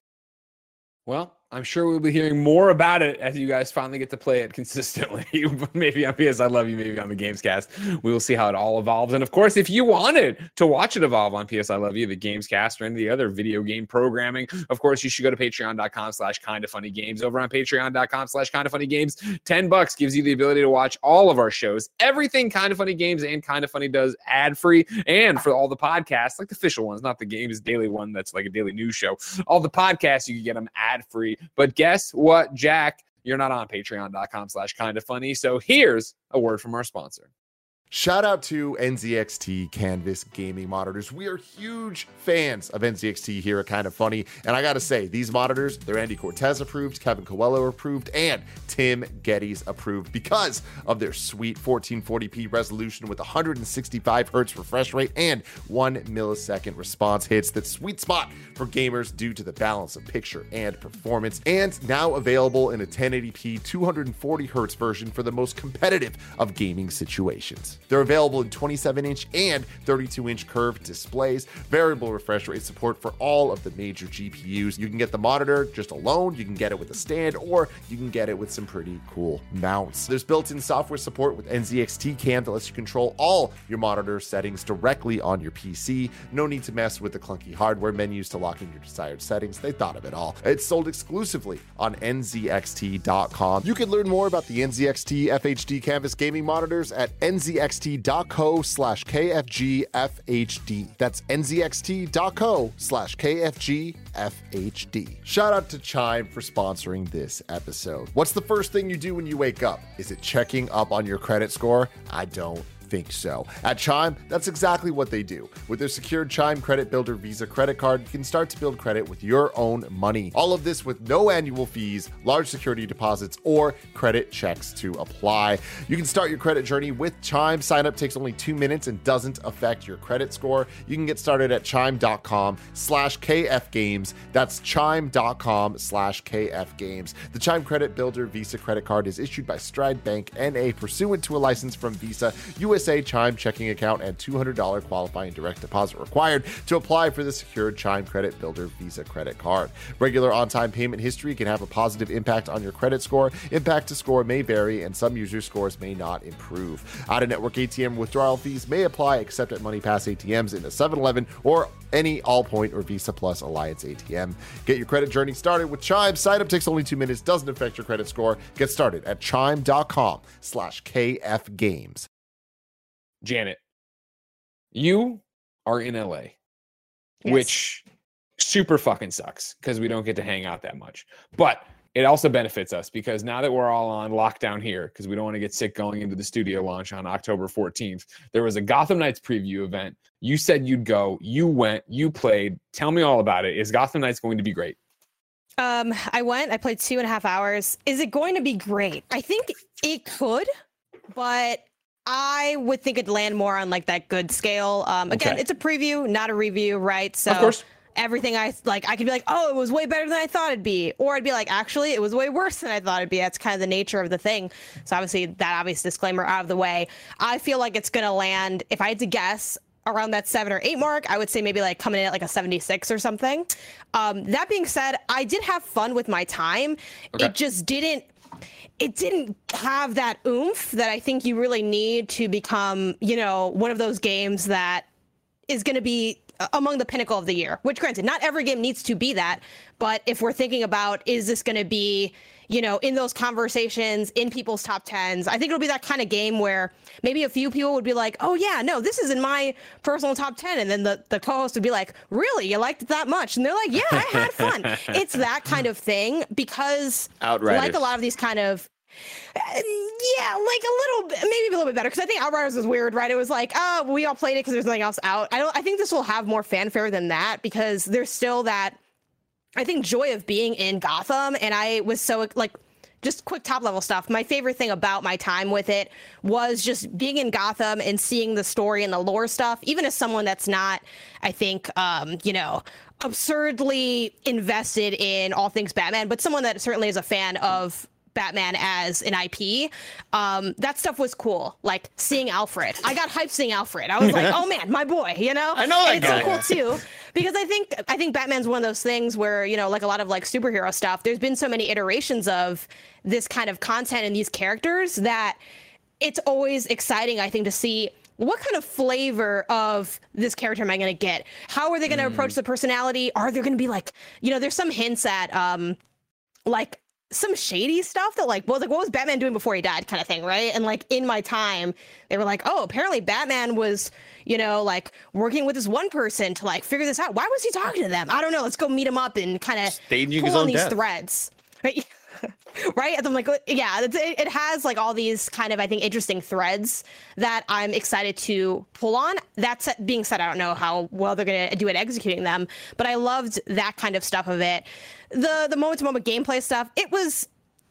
[SPEAKER 2] Well, I'm sure we'll be hearing more about it as you guys finally get to play it consistently. Maybe on P S I Love You, maybe on the Gamescast. We will see how it all evolves. And of course, if you wanted to watch it evolve on P S I Love You, the Gamescast, or any of the other video game programming, of course, you should go to patreon.com slash kind of funny games. Over on patreon.com slash kind of funny games, ten bucks gives you the ability to watch all of our shows, everything Kind of Funny Games and Kind of Funny does ad free. And for all the podcasts, like the official ones, not the Games Daily one that's like a daily news show, all the podcasts, you can get them ad free. But guess what, Jack? You're not on patreon.com slash kind of funny. So here's a word from our sponsor.
[SPEAKER 6] Shout out to N Z X T Canvas Gaming Monitors. We are huge fans of N Z X T here at Kind of Funny. And I got to say, these monitors, they're Andy Cortez approved, Kevin Coelho approved, and Tim Geddes approved because of their sweet fourteen forty p resolution with one hundred sixty-five hertz refresh rate and one millisecond response. Hits that sweet spot for gamers due to the balance of picture and performance. And now available in a ten eighty p two hundred forty hertz version for the most competitive of gaming situations. They're available in twenty-seven inch and thirty-two inch curved displays, variable refresh rate support for all of the major G P Us. You can get the monitor just alone, you can get it with a stand, or you can get it with some pretty cool mounts. There's built-in software support with N Z X T Cam that lets you control all your monitor settings directly on your P C. No need to mess with the clunky hardware menus to lock in your desired settings. They thought of it all. It's sold exclusively on N Z X T dot com. You can learn more about the N Z X T F H D Canvas gaming monitors at N Z X T dot co slash K F G F H D. That's N Z X T dot co slash K F G F H D. Shout out to Chime for sponsoring this episode. What's the first thing you do when you wake up? Is it checking up on your credit score? I don't think so. At Chime, that's exactly what they do. With their secured Chime Credit Builder Visa credit card, you can start to build credit with your own money. All of this with no annual fees, large security deposits, or credit checks to apply. You can start your credit journey with Chime. Sign up takes only two minutes and doesn't affect your credit score. You can get started at chime.com slash KF Games. That's chime.com slash KF Games. The Chime Credit Builder Visa credit card is issued by Stride Bank N A pursuant to a license from Visa, U S A Chime checking account, and two hundred dollars qualifying direct deposit required to apply for the secured Chime Credit Builder Visa credit card. Regular on-time payment history can have a positive impact on your credit score. Impact to score may vary, and some users' scores may not improve. Out-of-network A T M withdrawal fees may apply except at MoneyPass A T Ms in a seven eleven or any Allpoint or Visa Plus Alliance A T M. Get your credit journey started with Chime. Sign up takes only two minutes, doesn't affect your credit score. Get started at chime.com slash KF Games.
[SPEAKER 2] Janet, you are in L A,
[SPEAKER 5] Yes.
[SPEAKER 2] which super fucking sucks because we don't get to hang out that much. But it also benefits us because now that we're all on lockdown here, because we don't want to get sick going into the studio launch on October fourteenth, there was a Gotham Knights preview event. You said you'd go. You went. You played. Tell me all about it. Is Gotham Knights going to be great?
[SPEAKER 5] Um, I went, I played two and a half hours. Is it going to be great? I think it could, but I would think it'd land more on like that good scale. Um, again,
[SPEAKER 2] Okay.
[SPEAKER 5] it's a preview, not a review, right? So
[SPEAKER 2] Of course.
[SPEAKER 5] everything I like, I could be like, oh, it was way better than I thought it'd be. Or I'd be like, actually, it was way worse than I thought it'd be. That's kind of the nature of the thing. So obviously that obvious disclaimer out of the way. I feel like it's going to land, if I had to guess, around that seven or eight mark. I would say maybe like coming in at like a seventy-six or something. Um, that being said, I did have fun with my time.
[SPEAKER 2] Okay.
[SPEAKER 5] It just didn't, it didn't have that oomph that I think you really need to become, you know, one of those games that is going to be among the pinnacle of the year, which granted, not every game needs to be that. But if we're thinking about, is this going to be, you know, in those conversations, in people's top tens, I think it'll be that kind of game where maybe a few people would be like, oh yeah, no, this is in my personal top ten. And then the, the co-host would be like, really, you liked it that much? And they're like, yeah, I had fun. It's that kind of thing because
[SPEAKER 4] Outriders.
[SPEAKER 5] like a lot of these kind of, uh, yeah, like a little bit, maybe a little bit better. Because I think Outriders was weird, right? It was like, oh, we all played it because there's nothing else out. I don't. I think this will have more fanfare than that because there's still that, I think, joy of being in Gotham. And I was so like, just quick top level stuff. My favorite thing about my time with it was just being in Gotham and seeing the story and the lore stuff. Even as someone that's not, I think, um, you know, absurdly invested in all things Batman, but someone that certainly is a fan of Batman as an I P, um, that stuff was cool. Like seeing Alfred, I got hyped seeing Alfred. I was like, oh man, my boy, you know.
[SPEAKER 4] I know that
[SPEAKER 5] and it's
[SPEAKER 4] guy.
[SPEAKER 5] so cool too because I think I think Batman's one of those things where, you know, like a lot of like superhero stuff. There's been so many iterations of this kind of content and these characters that it's always exciting, I think, to see what kind of flavor of this character am I going to get? How are they going to mm. approach the personality? Are there going to be like, you know, there's some hints at um, like. some shady stuff that like, well, like what was Batman doing before he died kind of thing, right? And like in my time, they were like, oh, apparently Batman was, you know, like working with this one person to like figure this out. Why was he talking to them? I don't know. Let's go meet him up and kind of
[SPEAKER 4] Staging
[SPEAKER 5] pull
[SPEAKER 4] his
[SPEAKER 5] on
[SPEAKER 4] own
[SPEAKER 5] these
[SPEAKER 4] death.
[SPEAKER 5] threads. Right? Right? And I'm like, yeah, it's, it, it has like all these kind of, I think, interesting threads that I'm excited to pull on. That set, being said, I don't know how well they're going to do at executing them, but I loved that kind of stuff of it. The the moment-to-moment gameplay stuff, it was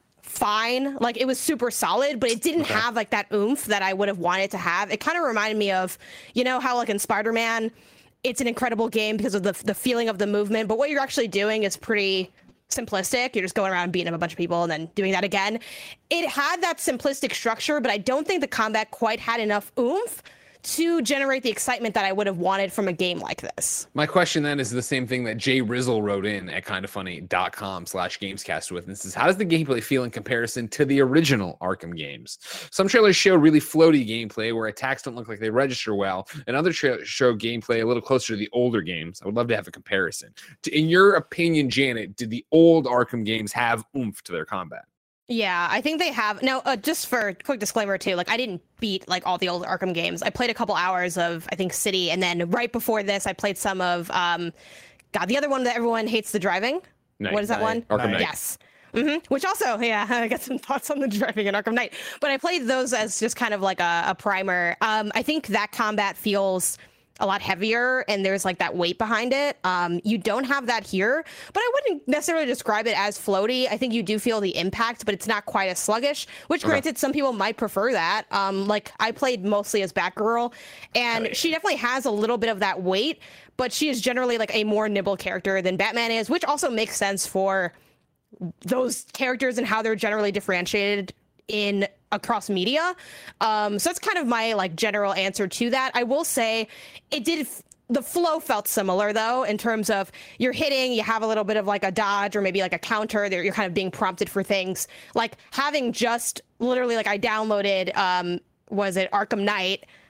[SPEAKER 5] fine. Like, it was super solid, but it didn't okay. have like that oomph that I would have wanted to have. It kind of reminded me of, you know, how like in Spider-Man, it's an incredible game because of the the feeling of the movement, but what you're actually doing is pretty simplistic. You're just going around beating up a bunch of people and then doing that again. It had that simplistic structure, but I don't think the combat quite had enough oomph to generate the excitement that I would have wanted from a game like this.
[SPEAKER 2] My question then is the same thing that Jay Rizzle wrote in at kindoffunny.com slash gamescast with. And this is, how does the gameplay feel in comparison to the original Arkham games? Some trailers show really floaty gameplay where attacks don't look like they register well, and other tra- show gameplay a little closer to the older games. I would love to have a comparison. In your opinion, Janet, did the old Arkham games have oomph to their combat?
[SPEAKER 5] Yeah, I think they have. Now, uh, just for quick disclaimer too, like I didn't beat like all the old Arkham games. I played a couple hours of, I think, City, and then right before this, I played some of, um, God, the other one that everyone hates, the driving.
[SPEAKER 2] Night.
[SPEAKER 5] What is that
[SPEAKER 2] Night.
[SPEAKER 5] one?
[SPEAKER 2] Arkham Knight.
[SPEAKER 5] Yes. Mm-hmm. Which also, yeah, I got some thoughts on the driving in Arkham Knight. But I played those as just kind of like a, a primer. Um, I think that combat feels a lot heavier and there's like that weight behind it. Um, you don't have that here, but I wouldn't necessarily describe it as floaty. I think you do feel the impact, but it's not quite as sluggish, which
[SPEAKER 2] Okay.
[SPEAKER 5] granted, some people might prefer that. Um, like I played mostly as Batgirl and
[SPEAKER 2] Right.
[SPEAKER 5] she definitely has a little bit of that weight, but she is generally like a more nimble character than Batman is, which also makes sense for those characters and how they're generally differentiated in across media. Um, so that's kind of my like general answer to that. I will say it did, f- the flow felt similar though, in terms of you're hitting, you have a little bit of like a dodge or maybe like a counter there. You're kind of being prompted for things like having just literally like I downloaded, um, was it Arkham Knight,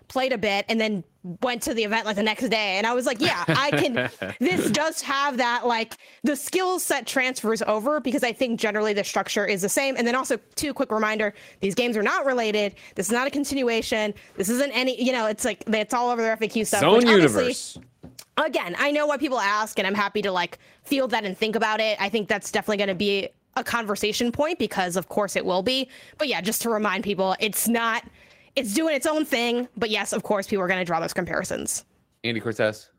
[SPEAKER 5] played a bit, and then went to the event like the next day. And I was like, yeah, I can, this does have that, like the skill set transfers over, because I think generally the structure is the same. And then also, too, quick reminder, these games are not related. This is not a continuation. This isn't any, you know, it's like, it's all over their F A Q stuff.
[SPEAKER 2] Zone universe.
[SPEAKER 5] Again, I know what people ask, and I'm happy to like field that and think about it. I think that's definitely going to be a conversation point, because of course it will be. But yeah, just to remind people, it's not, it's doing its own thing. But yes, of course, people are going to draw those comparisons.
[SPEAKER 2] Andy Cortez.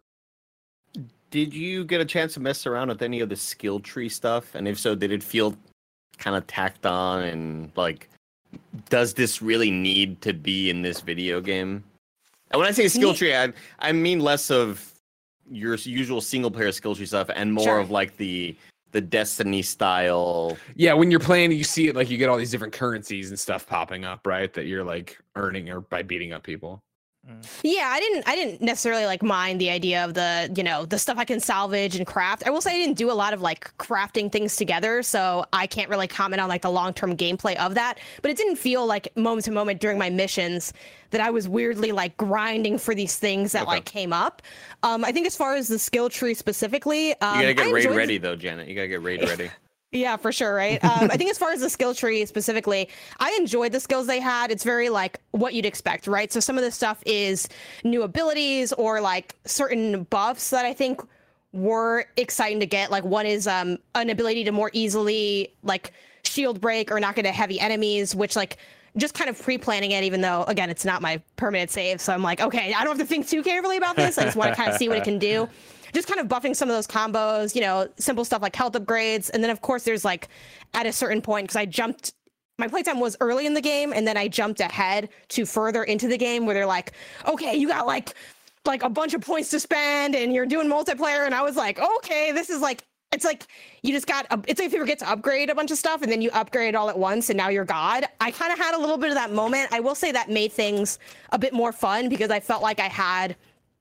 [SPEAKER 4] Did you get a chance to mess around with any of the skill tree stuff? And if so, did it feel kind of tacked on? And like, does this really need to be in this video game? And when I say skill tree, I, I mean less of your usual single player skill tree stuff and more
[SPEAKER 5] Sure.
[SPEAKER 4] of like the the Destiny style.
[SPEAKER 2] Yeah, when you're playing, you see it like you get all these different currencies and stuff popping up, right? That you're like earning or by beating up people.
[SPEAKER 5] Yeah, I didn't I didn't necessarily like mind the idea of the, you know, the stuff I can salvage and craft. I will say I didn't do a lot of like crafting things together, so I can't really comment on like the long-term gameplay of that. But it didn't feel like moment to moment during my missions that I was weirdly like grinding for these things that
[SPEAKER 2] Okay.
[SPEAKER 5] like came up. Um, I think as far as the skill tree specifically, um,
[SPEAKER 4] You gotta get
[SPEAKER 5] I
[SPEAKER 4] raid
[SPEAKER 5] enjoyed
[SPEAKER 4] ready
[SPEAKER 5] the-
[SPEAKER 4] though, Janet. You gotta get raid ready.
[SPEAKER 5] Yeah, for sure, right? Um, I think as far as the skill tree specifically, I enjoyed the skills they had. It's very like what you'd expect, right? So some of this stuff is new abilities or like certain buffs that I think were exciting to get. Like one is um, an ability to more easily like shield break or knock into heavy enemies, which like just kind of pre-planning it, even though, again, it's not my permanent save. So I'm like, okay, I don't have to think too carefully about this. I just want to kind of see what it can do. Just kind of buffing some of those combos, you know, simple stuff like health upgrades. And then, of course, there's like at a certain point, because I jumped, my playtime was early in the game, and then I jumped ahead to further into the game where they're like, okay, you got like like a bunch of points to spend and you're doing multiplayer. And I was like, okay, this is like, it's like you just got, a, it's like if you forget to upgrade a bunch of stuff and then you upgrade all at once and now you're God. I kind of had a little bit of that moment. I will say that made things a bit more fun because I felt like I had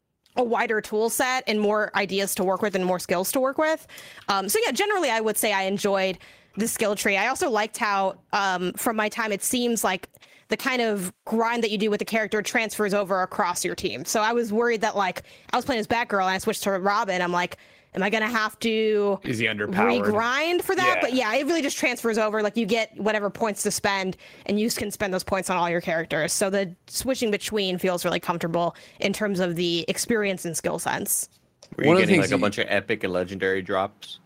[SPEAKER 5] a wider tool set and more ideas to work with and more skills to work with. Um, so yeah, generally I would say I enjoyed the skill tree. I also liked how um, from my time, it seems like the kind of grind that you do with the character transfers over across your team. So I was worried that like I was playing as Batgirl and I switched to Robin. I'm like, am I going to have to
[SPEAKER 2] Is he underpowered?
[SPEAKER 5] regrind for that?
[SPEAKER 2] Yeah.
[SPEAKER 5] But yeah, it really just transfers over. Like you get whatever points to spend and you can spend those points on all your characters. So the switching between feels really comfortable in terms of the experience and skill sense.
[SPEAKER 4] Were
[SPEAKER 2] One
[SPEAKER 4] you
[SPEAKER 2] of the
[SPEAKER 4] getting
[SPEAKER 2] things
[SPEAKER 4] like a
[SPEAKER 2] you-
[SPEAKER 4] bunch of epic and legendary drops?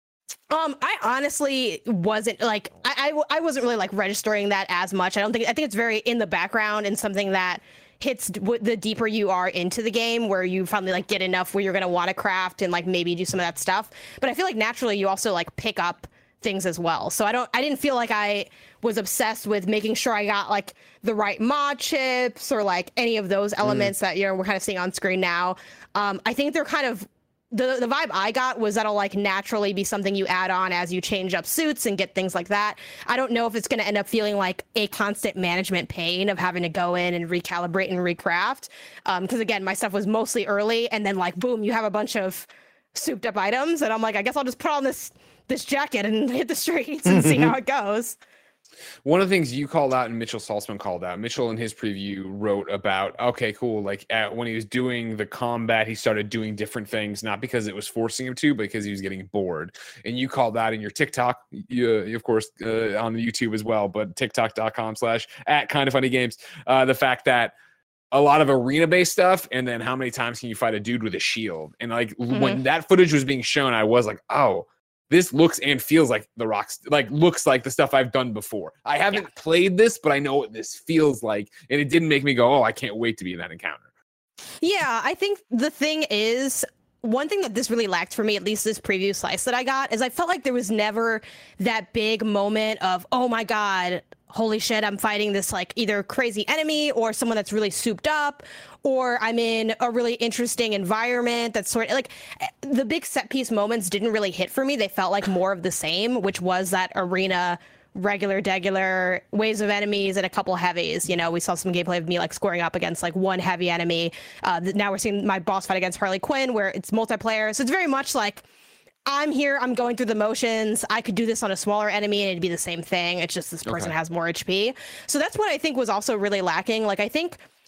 [SPEAKER 5] Um, I honestly wasn't like I, I w- I wasn't really like registering that as much. I don't think I think it's very in the background and something that hits d- w- the deeper you are into the game, where you finally like get enough where you're gonna want to craft and like maybe do some of that stuff. But I feel like naturally you also like pick up things as well. So I don't I didn't feel like I was obsessed with making sure I got like the right mod chips or like any of those elements that you know we're kind of seeing on screen now. Um, I think they're kind of the the vibe I got was that'll like naturally be something you add on as you change up suits and get things like that. I don't know if it's going to end up feeling like a constant management pain of having to go in and recalibrate and recraft. Um, because again, my stuff was mostly early, and then like boom, you have a bunch of souped up items, and I'm like, I guess I'll just put on this this jacket and hit the streets and see how it goes.
[SPEAKER 2] One of the things you called out and Mitchell Saltzman called out, Mitchell in his preview wrote about, okay, cool. Like at, when he was doing the combat, he started doing different things, not because it was forcing him to, but because he was getting bored. And you called that in your TikTok, you, of course, uh, on YouTube as well, but tiktok.com slash at kind of funny games. Uh, the fact that a lot of arena based stuff. And then how many times can you fight a dude with a shield? And like
[SPEAKER 5] Mm-hmm.
[SPEAKER 2] when that footage was being shown, I was like, oh, this looks and feels like the rocks, like looks like the stuff I've done before. I haven't
[SPEAKER 5] Yeah.
[SPEAKER 2] played this, but I know what this feels like. And it didn't make me go, oh, I can't wait to be in that encounter.
[SPEAKER 5] Yeah, I think the thing is, one thing that this really lacked for me, at least this preview slice that I got, is I felt like there was never that big moment of, oh my God, holy shit, I'm fighting this like either crazy enemy or someone that's really souped up, or I'm in a really interesting environment that's sort of like the big set piece moments didn't really hit for me. They felt like more of the same, which was that arena regular, degular waves of enemies and a couple heavies. You know, we saw some gameplay of me like scoring up against like one heavy enemy. Uh, th- now we're seeing my boss fight against Harley Quinn, where it's multiplayer. So it's very much like I'm here, I'm going through the motions. I could do this on a smaller enemy and it'd be the same thing. It's just this person
[SPEAKER 2] Okay.
[SPEAKER 5] has more H P. So that's what I think was also really lacking. Like I think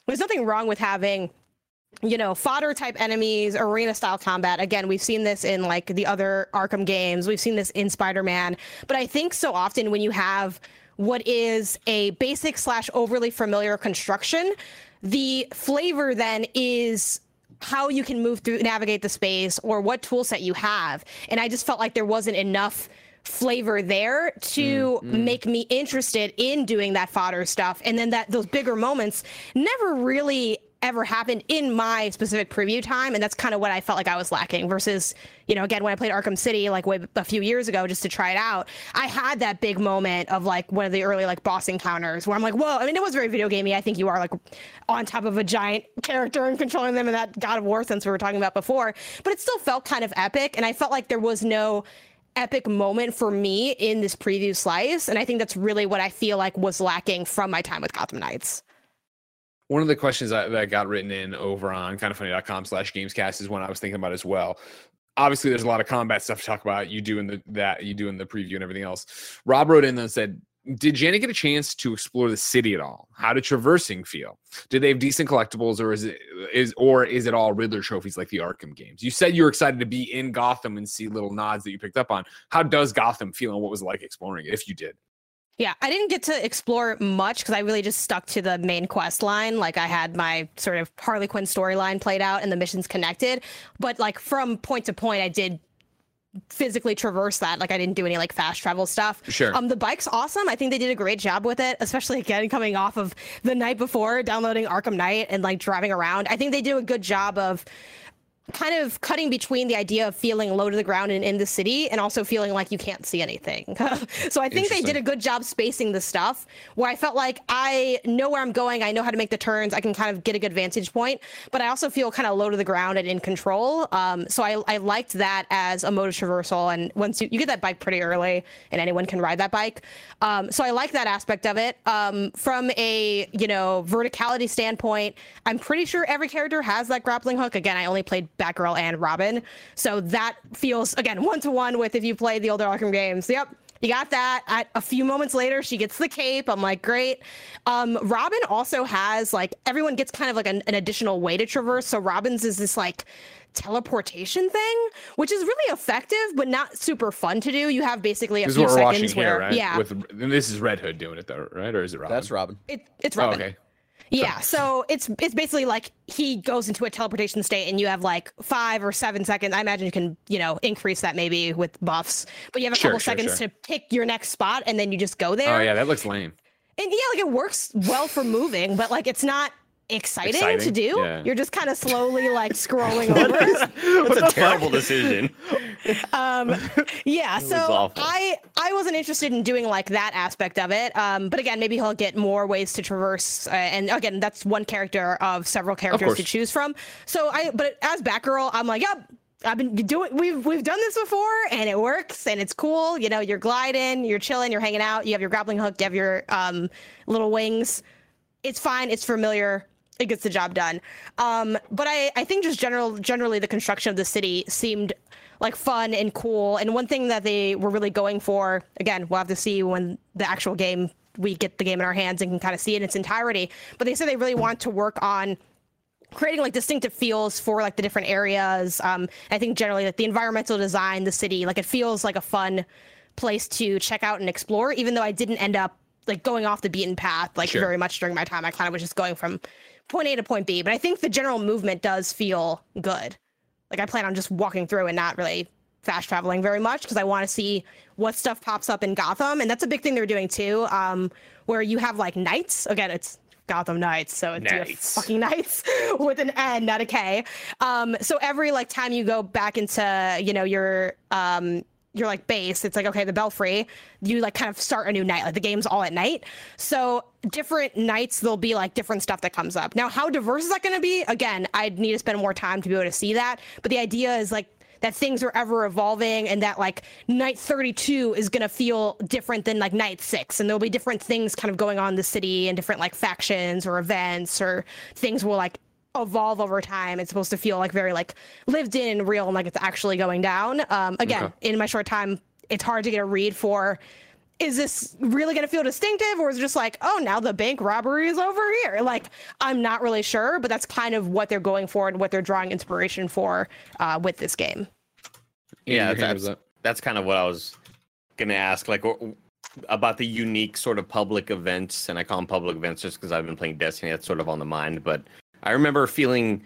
[SPEAKER 5] there's nothing wrong with having, you know, fodder type enemies, arena style combat. Again, we've seen this in like the other Arkham games. We've seen this in Spider-Man. But I think so often when you have what is a basic slash overly familiar construction, the flavor then is how you can move through, navigate the space, or what tool set you have. And I just felt like there wasn't enough flavor there to mm, mm. make me interested in doing that fodder stuff. And then that those bigger moments never really ever happened in my specific preview time, and that's kind of what I felt like I was lacking versus, you know, again, when I played Arkham City like way a few years ago just to try it out, I had that big moment of like one of the early like boss encounters where I'm like, whoa, I mean, it was very video gamey. I think you are like on top of a giant character and controlling them in that God of War sense we were talking about before, but it still felt kind of epic, and I felt like there was no epic moment for me in this preview slice, and I think that's really what I feel like was lacking from my time with Gotham Knights.
[SPEAKER 2] One of the questions that, that got written in over on kindoffunny.com slash gamescast is one I was thinking about as well. Obviously, there's a lot of combat stuff to talk about. You do in the that you do in the preview and everything else. Rob wrote in and said, did Janet get a chance to explore the city at all? How did traversing feel? Did they have decent collectibles, or is it is or is it all Riddler trophies like the Arkham games? You said you were excited to be in Gotham and see little nods that you picked up on. How does Gotham feel, and what was it like exploring it, if you did?
[SPEAKER 5] Yeah, I didn't get to explore much because I really just stuck to the main quest line. Like I had my sort of Harley Quinn storyline played out and the missions connected. But like from point to point, I did physically traverse that. Like I didn't do any like fast travel stuff.
[SPEAKER 2] Sure.
[SPEAKER 5] Um, the bike's awesome. I think they did a great job with it, especially again coming off of the night before downloading Arkham Knight and like driving around. I think they do a good job of kind of cutting between the idea of feeling low to the ground and in the city and also feeling like you can't see anything. So I think they did a good job spacing the stuff where I felt like I know where I'm going. I know how to make the turns. I can kind of get a good vantage point, but I also feel kind of low to the ground and in control. Um, so I, I liked that as a mode of traversal. And once you, you get that bike pretty early and anyone can ride that bike. Um, so I like that aspect of it. Um, from a, you know, verticality standpoint, I'm pretty sure every character has that grappling hook. Again, I only played Batgirl and Robin. So that feels, again, one-to-one with if you played the older Arkham games. Yep, you got that. At a few moments later, she gets the cape. I'm like, great. Um, Robin also has, like, everyone gets kind of like an, an additional way to traverse. So Robin's is this, like, teleportation thing, which is really effective, but not super fun to do. You have basically a
[SPEAKER 2] this
[SPEAKER 5] few
[SPEAKER 2] is what we're
[SPEAKER 5] seconds
[SPEAKER 2] watching
[SPEAKER 5] where,
[SPEAKER 2] here, right?
[SPEAKER 5] yeah.
[SPEAKER 2] With, and this is Red Hood doing it, though, right? Or is it Robin?
[SPEAKER 7] That's Robin.
[SPEAKER 5] It, it's Robin.
[SPEAKER 2] Oh, okay.
[SPEAKER 5] Yeah, so it's it's basically like he goes into a teleportation state and you have like five or seven seconds. I imagine you can, you know, increase that maybe with buffs, but you have a
[SPEAKER 2] Sure,
[SPEAKER 5] couple
[SPEAKER 2] sure,
[SPEAKER 5] seconds
[SPEAKER 2] sure.
[SPEAKER 5] to pick your next spot and then you just go there.
[SPEAKER 2] Oh, yeah, that looks lame.
[SPEAKER 5] And yeah, like it works well for moving, but like it's not exciting,
[SPEAKER 2] Exciting?
[SPEAKER 5] to do.
[SPEAKER 2] Yeah.
[SPEAKER 5] You're just kind of slowly like scrolling over.
[SPEAKER 4] That's a terrible decision.
[SPEAKER 5] um yeah
[SPEAKER 4] It was
[SPEAKER 5] so
[SPEAKER 4] awful.
[SPEAKER 5] i i wasn't interested in doing like that aspect of it, um but again, maybe he'll get more ways to traverse, uh, and again, that's one character of several characters
[SPEAKER 2] course.
[SPEAKER 5] to choose from. So I but as Batgirl, I'm like, yep, I've been doing we've we've done this before and it works and it's cool. You know, you're gliding, you're chilling, you're hanging out, you have your grappling hook, you have your um little wings. It's fine, it's familiar. It gets the job done. Um, but I, I think just general, generally the construction of the city seemed like fun and cool. And one thing that they were really going for, again, we'll have to see when the actual game, we get the game in our hands and can kind of see it in its entirety. But they said they really want to work on creating like distinctive feels for like the different areas. Um, I think generally like the environmental design, the city, like it feels like a fun place to check out and explore, even though I didn't end up like going off the beaten path, like
[SPEAKER 2] Sure.
[SPEAKER 5] very much during my time. I kind of was just going from point A to point B, but I think the general movement does feel good. Like I plan on just walking through and not really fast traveling very much because I want to see what stuff pops up in Gotham. And that's a big thing they're doing too, um, where you have like knights. Again, it's Gotham Knights, so it's you have
[SPEAKER 2] Knights.
[SPEAKER 5] fucking knights with an N, not a K. Um, so every like time you go back into, you know, your um your like base, it's like, okay, the Belfry, you like kind of start a new night. Like the game's all at night. So different nights, there'll be like different stuff that comes up. Now, how diverse is that going to be? Again, I'd need to spend more time to be able to see that. But the idea is like that things are ever evolving and that like night thirty-two is going to feel different than like night six. And there'll be different things kind of going on in the city and different like factions or events or things will like evolve over time. It's supposed to feel like very like lived in and real and like it's actually going down. Um, again,
[SPEAKER 2] Okay.
[SPEAKER 5] in my short time, it's hard to get a read for is this really going to feel distinctive, or is it just like, oh, now the bank robbery is over here? Like, I'm not really sure, but that's kind of what they're going for and what they're drawing inspiration for uh, with this game.
[SPEAKER 4] Yeah,
[SPEAKER 2] Your hand
[SPEAKER 4] that's
[SPEAKER 2] was up.
[SPEAKER 4] that's kind of what I was gonna ask, like wh- about the unique sort of public events, and I call them public events just because I've been playing Destiny. That's sort of on the mind, but I remember feeling.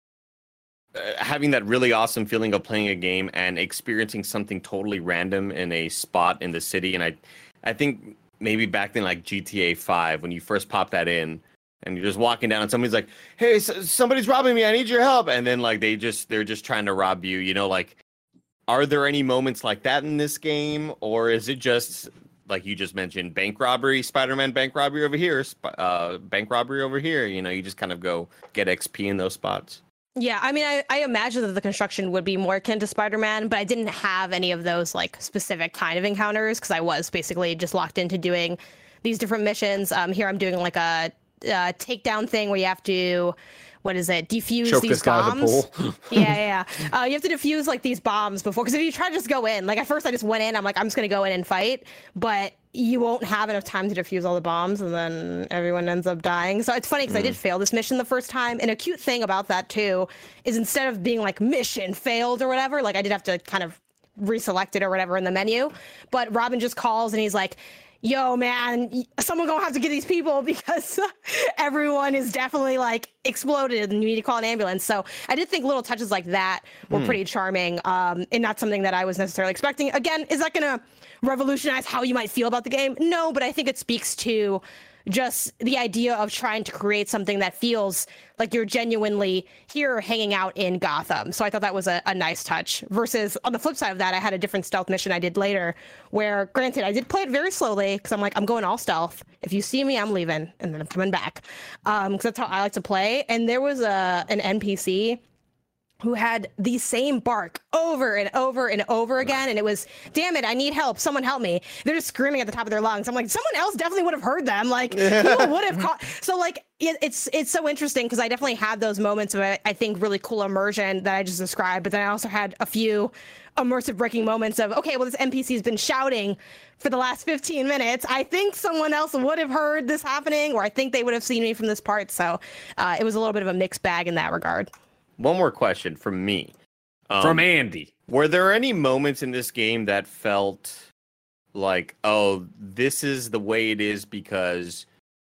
[SPEAKER 4] Uh, having that really awesome feeling of playing a game and experiencing something totally random in a spot in the city. And I, I think maybe back then, like G T A five, when you first pop that in and you're just walking down and somebody's like, hey, s- somebody's robbing me. I need your help. And then like, they just, they're just trying to rob you, you know, like, are there any moments like that in this game? Or is it just like you just mentioned, bank robbery, Spider-Man bank robbery over here, sp- uh, bank robbery over here? You know, you just kind of go get X P in those spots.
[SPEAKER 5] Yeah, I mean, I, I imagine that the construction would be more akin to Spider-Man, but I didn't have any of those like specific kind of encounters because I was basically just locked into doing these different missions. Um, here I'm doing like a, a takedown thing where you have to, what is it, defuse
[SPEAKER 2] Choke
[SPEAKER 5] these
[SPEAKER 2] this guy in the
[SPEAKER 5] bombs.
[SPEAKER 2] pool.
[SPEAKER 5] yeah, yeah. yeah. Uh, you have to defuse like these bombs before, because if you try to just go in, like at first I just went in, I'm like, I'm just gonna go in and fight, but you won't have enough time to defuse all the bombs, and then everyone ends up dying. So it's funny because mm. I did fail this mission the first time, and a cute thing about that too is instead of being like mission failed or whatever, like I did have to kind of reselect it or whatever in the menu, but Robin just calls and he's like, yo, man, someone gonna have to get these people because everyone is definitely like exploded and you need to call an ambulance. So I did think little touches like that were mm. pretty charming, um, and not something that I was necessarily expecting. Again, is that gonna revolutionize how you might feel about the game? No, but I think it speaks to just the idea of trying to create something that feels like you're genuinely here hanging out in Gotham. So I thought that was a, a nice touch. Versus on the flip side of that, I had a different stealth mission I did later where, granted, I did play it very slowly because I'm like, I'm going all stealth. If you see me, I'm leaving and then I'm coming back. Um, because that's how I like to play. And there was a an N P C who had the same bark over and over and over again. And it was, damn it, I need help. Someone help me. They're just screaming at the top of their lungs. I'm like, someone else definitely would have heard them. Like, people would have caught. So like, it, it's it's so interesting because I definitely had those moments of, I think, really cool immersion that I just described. But then I also had a few immersive breaking moments of, okay, well, this N P C has been shouting for the last fifteen minutes. I think someone else would have heard this happening, or I think they would have seen me from this part. So uh, it was a little bit of a mixed bag in that regard.
[SPEAKER 4] One more question from me. Um,
[SPEAKER 2] From Andy.
[SPEAKER 4] Were there any moments in this game that felt like, oh, this is the way it is because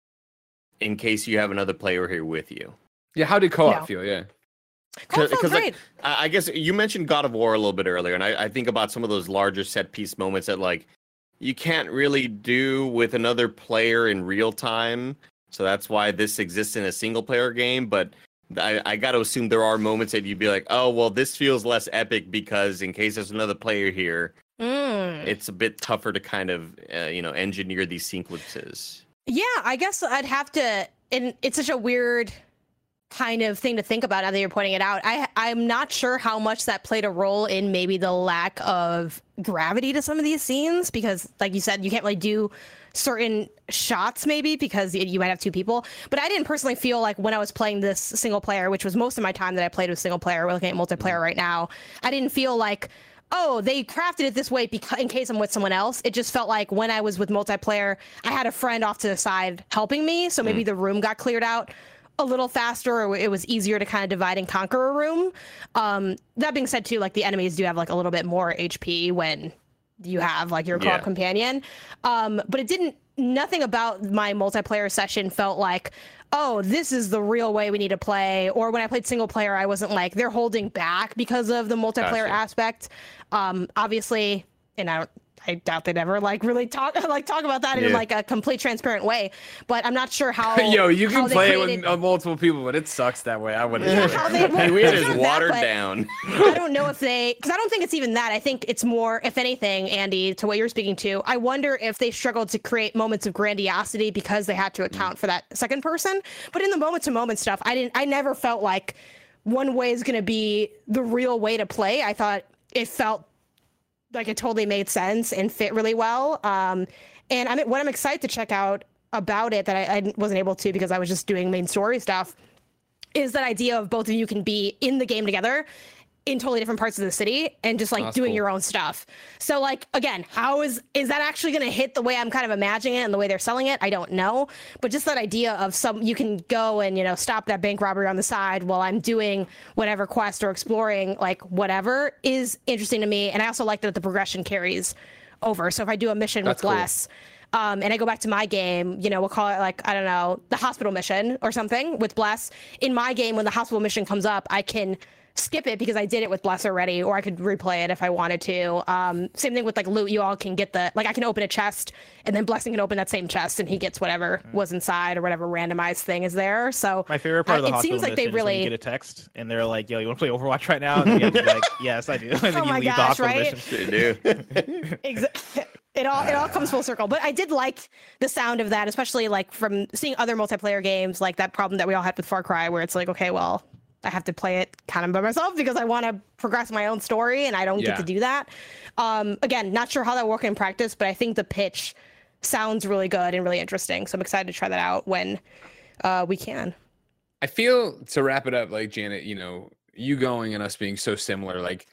[SPEAKER 4] in case you have another player here with you?
[SPEAKER 2] Yeah, how did co-op
[SPEAKER 5] No.
[SPEAKER 2] feel? Yeah.
[SPEAKER 5] Co-op felt
[SPEAKER 4] Because
[SPEAKER 5] great.
[SPEAKER 4] like, I I guess you mentioned God of War a little bit earlier, and I, I think about some of those larger set piece moments that like you can't really do with another player in real time. So that's why this exists in a single player game. But I, I got to assume there are moments that you'd be like, oh, well, this feels less epic because in case there's another player here,
[SPEAKER 5] Mm.
[SPEAKER 4] it's a bit tougher to kind of, uh, you know, engineer these sequences.
[SPEAKER 5] Yeah, I guess I'd have to, and it's such a weird kind of thing to think about now that you're pointing it out. I, I'm not sure how much that played a role in maybe the lack of gravity to some of these scenes, because like you said, you can't really do certain shots maybe because you might have two people. But I didn't personally feel like when I was playing this single player, which was most of my time that I played with single player, we're looking at multiplayer right now, I didn't feel like, oh, they crafted it this way because in case I'm with someone else. It just felt like when I was with multiplayer, I had a friend off to the side helping me. So maybe mm. the room got cleared out a little faster, or it was easier to kind of divide and conquer a room. Um, that being said too, like the enemies do have like a little bit more H P when you have like your co-op
[SPEAKER 4] Yeah.
[SPEAKER 5] companion. Um, but it didn't, nothing about my multiplayer session felt like, oh, this is the real way we need to play. Or when I played single player, I wasn't like, they're holding back because of the multiplayer
[SPEAKER 4] Gotcha.
[SPEAKER 5] aspect. Um, obviously, and I don't, I doubt they'd ever like really talk like talk about that in
[SPEAKER 4] Yeah.
[SPEAKER 5] like a complete transparent way. But I'm not sure how.
[SPEAKER 2] Yo, you
[SPEAKER 5] how
[SPEAKER 2] can
[SPEAKER 5] they
[SPEAKER 2] play it
[SPEAKER 5] created-
[SPEAKER 2] with uh, multiple people, but it sucks that way. I wouldn't.
[SPEAKER 5] Yeah,
[SPEAKER 2] do it.
[SPEAKER 5] how they- well,
[SPEAKER 4] We had
[SPEAKER 5] it's
[SPEAKER 4] just
[SPEAKER 5] not that,
[SPEAKER 4] watered
[SPEAKER 5] but
[SPEAKER 4] down.
[SPEAKER 5] I don't know if they, because I don't think it's even that. I think it's more, if anything, Andy, to what you're speaking to, I wonder if they struggled to create moments of grandiosity because they had to account for that second person. But in the moment to moment stuff, I didn't, I never felt like one way is going to be the real way to play. I thought it felt like it totally made sense and fit really well. Um, and I mean, what I'm excited to check out about it that I, I wasn't able to because I was just doing main story stuff is that idea of both of you can be in the game together in totally different parts of the city and just like
[SPEAKER 2] That's
[SPEAKER 5] doing
[SPEAKER 2] cool.
[SPEAKER 5] your own stuff. So like, again, how is, is that actually going to hit the way I'm kind of imagining it and the way they're selling it? I don't know. But just that idea of some, you can go and, you know, stop that bank robbery on the side while I'm doing whatever quest or exploring, like whatever, is interesting to me. And I also like that the progression carries over. So if I do a mission
[SPEAKER 2] That's
[SPEAKER 5] with
[SPEAKER 2] cool.
[SPEAKER 5] Bless, um, and I go back to my game, you know, we'll call it like, I don't know, the hospital mission or something with Bless. In my game, when the hospital mission comes up, I can skip it because I did it with Bless already, or I could replay it if I wanted to. Um, same thing with like loot. You all can get the, like I can open a chest and then Blessing can open that same chest and he gets whatever was inside or whatever randomized thing is there. So
[SPEAKER 3] My favorite part of
[SPEAKER 5] uh,
[SPEAKER 3] the
[SPEAKER 5] it
[SPEAKER 3] hospital
[SPEAKER 5] seems like they
[SPEAKER 3] mission is when
[SPEAKER 5] really
[SPEAKER 3] you get a text and they're like, "Yo, you want to play Overwatch right now?" And you have to be like, "Yes, I do." And then
[SPEAKER 5] Oh
[SPEAKER 3] you
[SPEAKER 5] my
[SPEAKER 3] leave the
[SPEAKER 5] gosh,
[SPEAKER 3] hospital
[SPEAKER 5] right?
[SPEAKER 3] mission.
[SPEAKER 4] They do.
[SPEAKER 5] Exa- it all it all comes full circle. But I did like the sound of that, especially like from seeing other multiplayer games, like that problem that we all had with Far Cry, where it's like, okay, well, I have to play it kind of by myself because I want to progress my own story and I don't
[SPEAKER 2] Yeah.
[SPEAKER 5] get to do that. Um, again, not sure how that will work in practice, but I think the pitch sounds really good and really interesting. So I'm excited to try that out when uh, we can.
[SPEAKER 2] I feel, to wrap it up, like Janet, you know, you going and us being so similar, like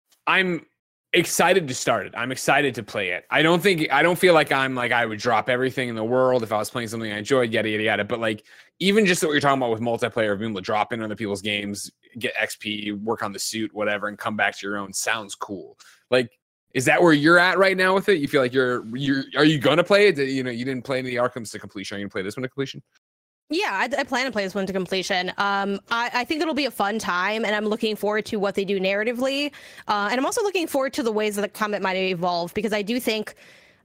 [SPEAKER 2] I'm excited to start it. I'm excited to play it. I don't think, I don't feel like I'm like, I would drop everything in the world if I was playing something I enjoyed, yada, yada, yada. But like, even just what you're talking about with multiplayer, being able to drop in other people's games, get X P, work on the suit, whatever, and come back to your own sounds cool. Like, is that where you're at right now with it? You feel like you're, you're, are you going to play it? You know, you didn't play any Arkhams to completion. Are you going to play this one to completion?
[SPEAKER 5] Yeah, I, I plan to play this one to completion. Um, I, I think it'll be a fun time, and I'm looking forward to what they do narratively. Uh, and I'm also looking forward to the ways that the combat might evolve, because I do think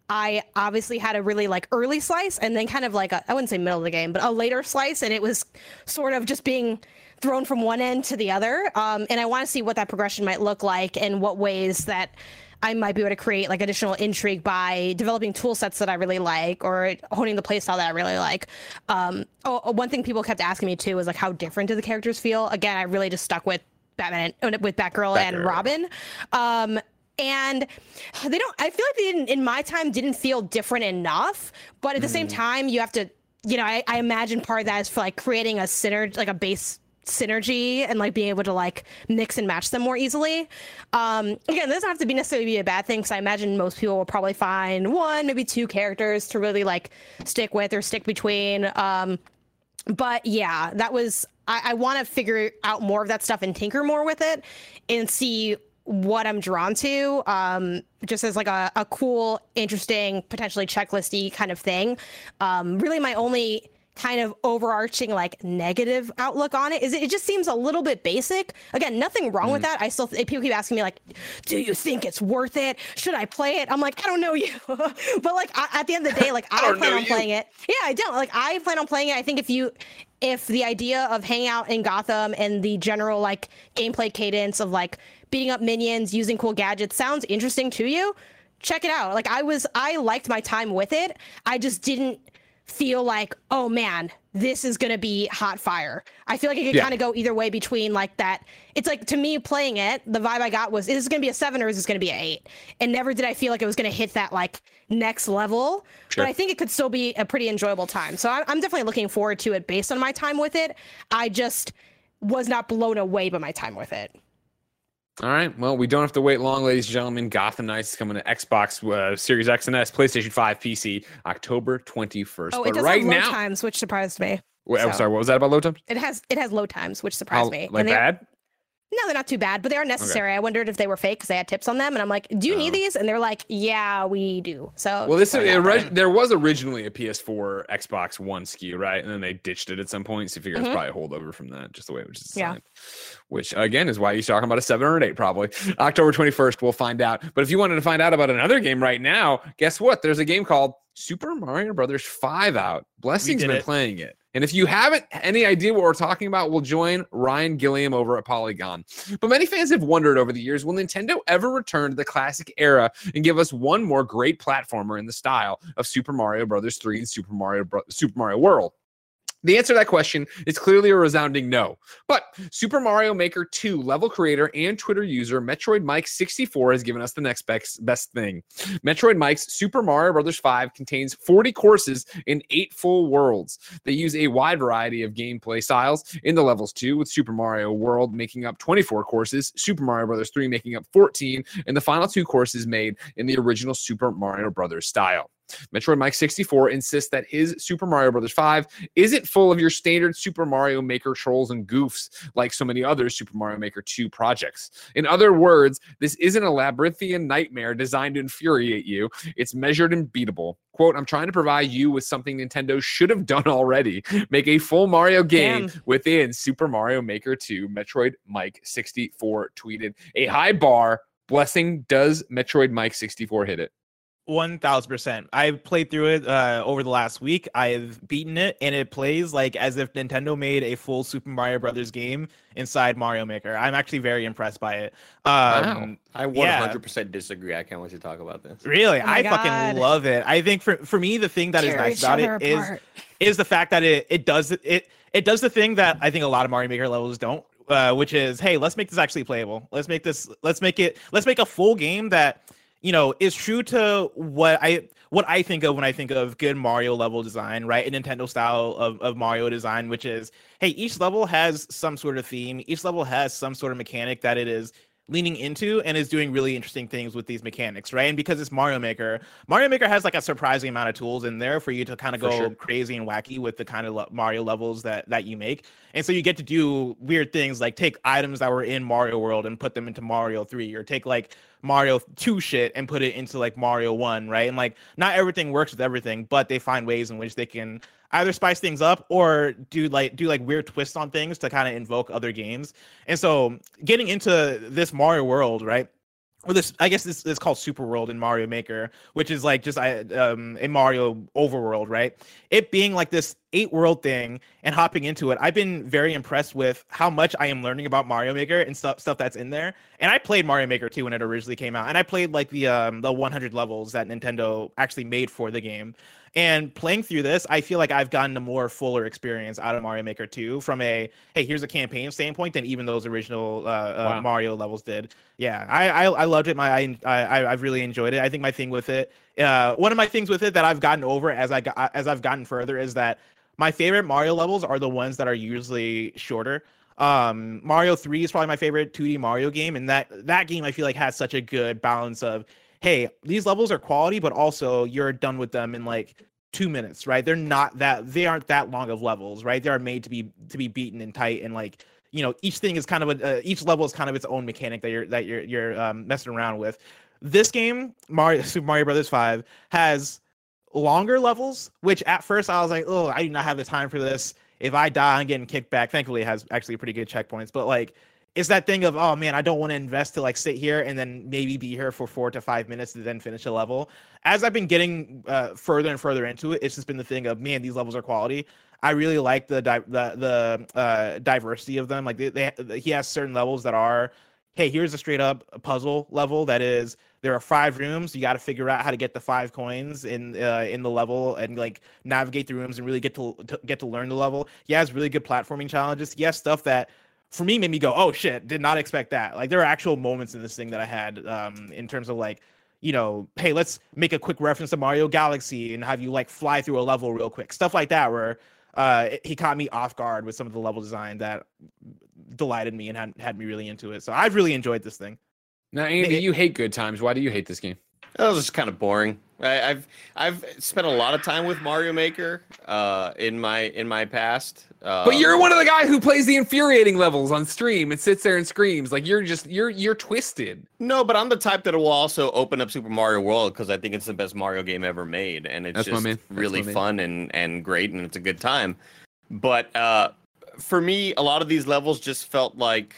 [SPEAKER 5] I obviously had a really like early slice and then kind of like a, I wouldn't say middle of the game, but a later slice, and it was sort of just being thrown from one end to the other. Um, and I want to see what that progression might look like and what ways that I might be able to create like additional intrigue by developing tool sets that I really like or honing the playstyle that I really like. Um, oh, one thing people kept asking me too was like, how different do the characters feel? Again, I really just stuck with Batman, with Batgirl, and
[SPEAKER 2] Batgirl.
[SPEAKER 5] Robin. Um, and they don't, I feel like they didn't, in my time, didn't feel different enough, but at the same time, you have to, you know, I, I imagine part of that is for like creating a synergy, like a base synergy, and like being able to like mix and match them more easily. Um, again, this doesn't have to be necessarily be a bad thing, because I imagine most people will probably find one, maybe two characters to really like stick with or stick between. Um, but yeah, that was, I, I want to figure out more of that stuff and tinker more with it and see what I'm drawn to, um, just as like a, a cool, interesting, potentially checklisty kind of thing. Um, really my only kind of overarching like negative outlook on it is it, it just seems a little bit basic. Again, nothing wrong mm. with that. I still th- people keep asking me like, do you think it's worth it? Should I play it? I'm like, I don't know you. But like I, at the end of the day, like I, I plan on you. playing it. Yeah, I don't. Like I plan on playing it. I think if you if the idea of hanging out in Gotham and the general like gameplay cadence of like beating up minions, using cool gadgets sounds interesting to you, check it out. Like I was I liked my time with it. I just didn't feel like, oh man, this is gonna be hot fire. I feel like it could
[SPEAKER 2] Yeah.
[SPEAKER 5] kind of go either way between like that. It's like, to me, playing it, the vibe I got was, is this gonna be a seven or is this gonna be an eight? And never did I feel like it was gonna hit that like next level.
[SPEAKER 2] Sure.
[SPEAKER 5] But I think it could still be a pretty enjoyable time. So I'm, I'm definitely looking forward to it based on my time with it. I just was not blown away by my time with it.
[SPEAKER 2] All right. Well, we don't have to wait long, ladies and gentlemen. Gotham Knights is coming to Xbox, uh, Series X and S, PlayStation five, P C, October twenty-first.
[SPEAKER 5] Oh,
[SPEAKER 2] but
[SPEAKER 5] it does
[SPEAKER 2] right
[SPEAKER 5] have load
[SPEAKER 2] now,
[SPEAKER 5] times, which surprised me.
[SPEAKER 2] Wait, I'm
[SPEAKER 5] so.
[SPEAKER 2] sorry. What was that about load times?
[SPEAKER 5] It has it has load times, which surprised
[SPEAKER 2] How,
[SPEAKER 5] me.
[SPEAKER 2] like
[SPEAKER 5] And they-
[SPEAKER 2] bad?
[SPEAKER 5] No, they're not too bad, but they are necessary. I wondered if they were fake because they had tips on them, and I'm like, "Do you
[SPEAKER 2] Oh.
[SPEAKER 5] need these?" And they're like, "Yeah, we do." So,
[SPEAKER 2] Well, this
[SPEAKER 5] just
[SPEAKER 2] is,
[SPEAKER 5] throwing that
[SPEAKER 2] it,
[SPEAKER 5] out there.
[SPEAKER 2] there was originally a P S four, Xbox One S K U, right? And then they ditched it at some point. So you figure
[SPEAKER 5] Mhm.
[SPEAKER 2] it's probably a holdover from that, just the way it was
[SPEAKER 5] Yeah.
[SPEAKER 2] designed. Which, again, is why you're talking about a seven or an eight, probably. October twenty-first, we'll find out. But if you wanted to find out about another game right now, guess what? There's a game called Super Mario Brothers five out. Blessing's
[SPEAKER 3] did
[SPEAKER 2] been
[SPEAKER 3] it.
[SPEAKER 2] playing it. And if you haven't any idea what we're talking about, we'll join Ryan Gilliam over at Polygon. But many fans have wondered over the years, will Nintendo ever return to the classic era and give us one more great platformer in the style of Super Mario Brothers three and Super Mario Bro- Super Mario World? The answer to that question is clearly a resounding no. But Super Mario Maker two level creator and Twitter user Metroid Mike sixty-four has given us the next best, best thing. Metroid Mike's Super Mario Bros. five contains forty courses in eight full worlds. They use a wide variety of gameplay styles in the levels too, with Super Mario World making up twenty-four courses, Super Mario Bros. three making up fourteen, and the final two courses made in the original Super Mario Bros. Style. Metroid Mike sixty-four insists that his Super Mario Bros. five isn't full of your standard Super Mario Maker trolls and goofs like so many other Super Mario Maker two projects. In other words, this isn't a labyrinthian nightmare designed to infuriate you. It's measured and beatable. Quote, I'm trying to provide you with something Nintendo should have done already. Make a full Mario game
[SPEAKER 5] Damn.
[SPEAKER 2] within Super Mario Maker two. Metroid Mike sixty-four tweeted. A high bar. Blessing, does Metroid Mike sixty-four hit it?
[SPEAKER 3] One thousand percent. I've played through it uh, over the last week. I've beaten it, and it plays like as if Nintendo made a full Super Mario Brothers game inside Mario Maker. I'm actually very impressed by it. Um,
[SPEAKER 2] Wow.
[SPEAKER 4] I one hundred percent disagree. I can't wait to talk about this.
[SPEAKER 3] Really,
[SPEAKER 5] Oh my
[SPEAKER 3] I
[SPEAKER 5] God.
[SPEAKER 3] fucking love it. I think for for me, the thing that is
[SPEAKER 5] Tear
[SPEAKER 3] nice
[SPEAKER 5] each
[SPEAKER 3] about
[SPEAKER 5] other
[SPEAKER 3] it is
[SPEAKER 5] apart.
[SPEAKER 3] is the fact that it it does it it does the thing that I think a lot of Mario Maker levels don't. Uh, which is, hey, let's make this actually playable. Let's make this. Let's make it. Let's make a full game that, you know, is true to what I what I think of when I think of good Mario level design, right? A Nintendo style of, of Mario design, which is, hey, each level has some sort of theme. Each level has some sort of mechanic that it is leaning into and is doing really interesting things with these mechanics, right? And because it's Mario Maker, Mario Maker has like a surprising amount of tools in there for you to kind of
[SPEAKER 2] For
[SPEAKER 3] go
[SPEAKER 2] sure.
[SPEAKER 3] crazy and wacky with the kind of le- Mario levels that that you make. And so you get to do weird things like take items that were in Mario World and put them into Mario three, or take like Mario two shit and put it into like Mario one, right? And like not everything works with everything, but they find ways in which they can either spice things up or do like do like weird twists on things to kind of invoke other games. And so getting into this Mario World, right? Or this, I guess this is called Super World in Mario Maker, which is like just I um a Mario overworld, right? It being like this eight world thing and hopping into it, I've been very impressed with how much I am learning about Mario Maker and stuff stuff that's in there. And I played Mario Maker two when it originally came out, and I played like the um the one hundred levels that Nintendo actually made for the game. And playing through this, I feel like I've gotten a more fuller experience out of Mario Maker two from a, hey, here's a campaign standpoint than even those original uh, uh,
[SPEAKER 2] Wow.
[SPEAKER 3] Mario levels did. Yeah, I, I I loved it. My I, I I've really enjoyed it. I think my thing with it, uh, one of my things with it that I've gotten over as I got as I've gotten further is that my favorite Mario levels are the ones that are usually shorter. Um, Mario three is probably my favorite two D Mario game, and that that game I feel like has such a good balance of, hey, these levels are quality, but also you're done with them in like two minutes, right? They're not that they aren't that long of levels, right? They are made to be to be beaten and tight, and like, you know, each thing is kind of a uh, each level is kind of its own mechanic that you're that you're you're um, messing around with. This game, Mario Super Mario Brothers five, has longer levels, which at first I was like, oh, I do not have the time for this. If I die, I'm getting kicked back. Thankfully, it has actually pretty good checkpoints, but like, it's that thing of, oh man, I don't want to invest to like sit here and then maybe be here for four to five minutes to then finish a level. As I've been getting uh, further and further into it, it's just been the thing of, man, these levels are quality. I really like the di- the the uh, diversity of them. Like they, they, he has certain levels that are, hey, here's a straight up puzzle level that is, there are five rooms. You got to figure out how to get the five coins in uh, in the level and like navigate the rooms and really get to, to get to learn the level. He has really good platforming challenges. He has stuff that, for me, made me go, oh shit, did not expect that. Like there are actual moments in this thing that I had um, in terms of like, you know, hey, let's make a quick reference to Mario Galaxy and have you like fly through a level real quick. Stuff like that where uh, he caught me off guard with some of the level design that delighted me and had, had me really into it. So I've really enjoyed this thing.
[SPEAKER 2] Now, Andy, you hate good times. Why do you hate this game?
[SPEAKER 4] That was just kind of boring. I, I've I've spent a lot of time with Mario Maker uh, in my in my past. Uh,
[SPEAKER 2] But you're one of the guys who plays the infuriating levels on stream and sits there and screams. Like you're just you're you're twisted.
[SPEAKER 4] No, but I'm the type that will also open up Super Mario World because I think it's the best Mario game ever made, and it's
[SPEAKER 2] That's my
[SPEAKER 4] just
[SPEAKER 2] man. That's
[SPEAKER 4] really
[SPEAKER 2] my man.
[SPEAKER 4] fun and and great, and it's a good time. But uh, for me, a lot of these levels just felt like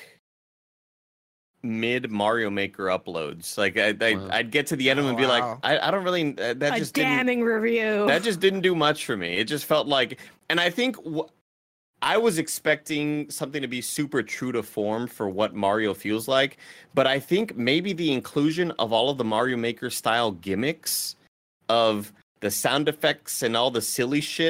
[SPEAKER 4] mid Mario Maker uploads. Like I, I
[SPEAKER 2] Wow.
[SPEAKER 4] I'd get to the end of them
[SPEAKER 3] Oh,
[SPEAKER 4] and be like,
[SPEAKER 3] wow.
[SPEAKER 4] I, I don't really uh, that
[SPEAKER 5] A
[SPEAKER 4] just didn't
[SPEAKER 5] damning review.
[SPEAKER 4] that just didn't do much for me. It just felt like, and I think wh- I was expecting something to be super true to form for what Mario feels like, but I think maybe the inclusion of all of the Mario Maker style gimmicks of the sound effects and all the silly shit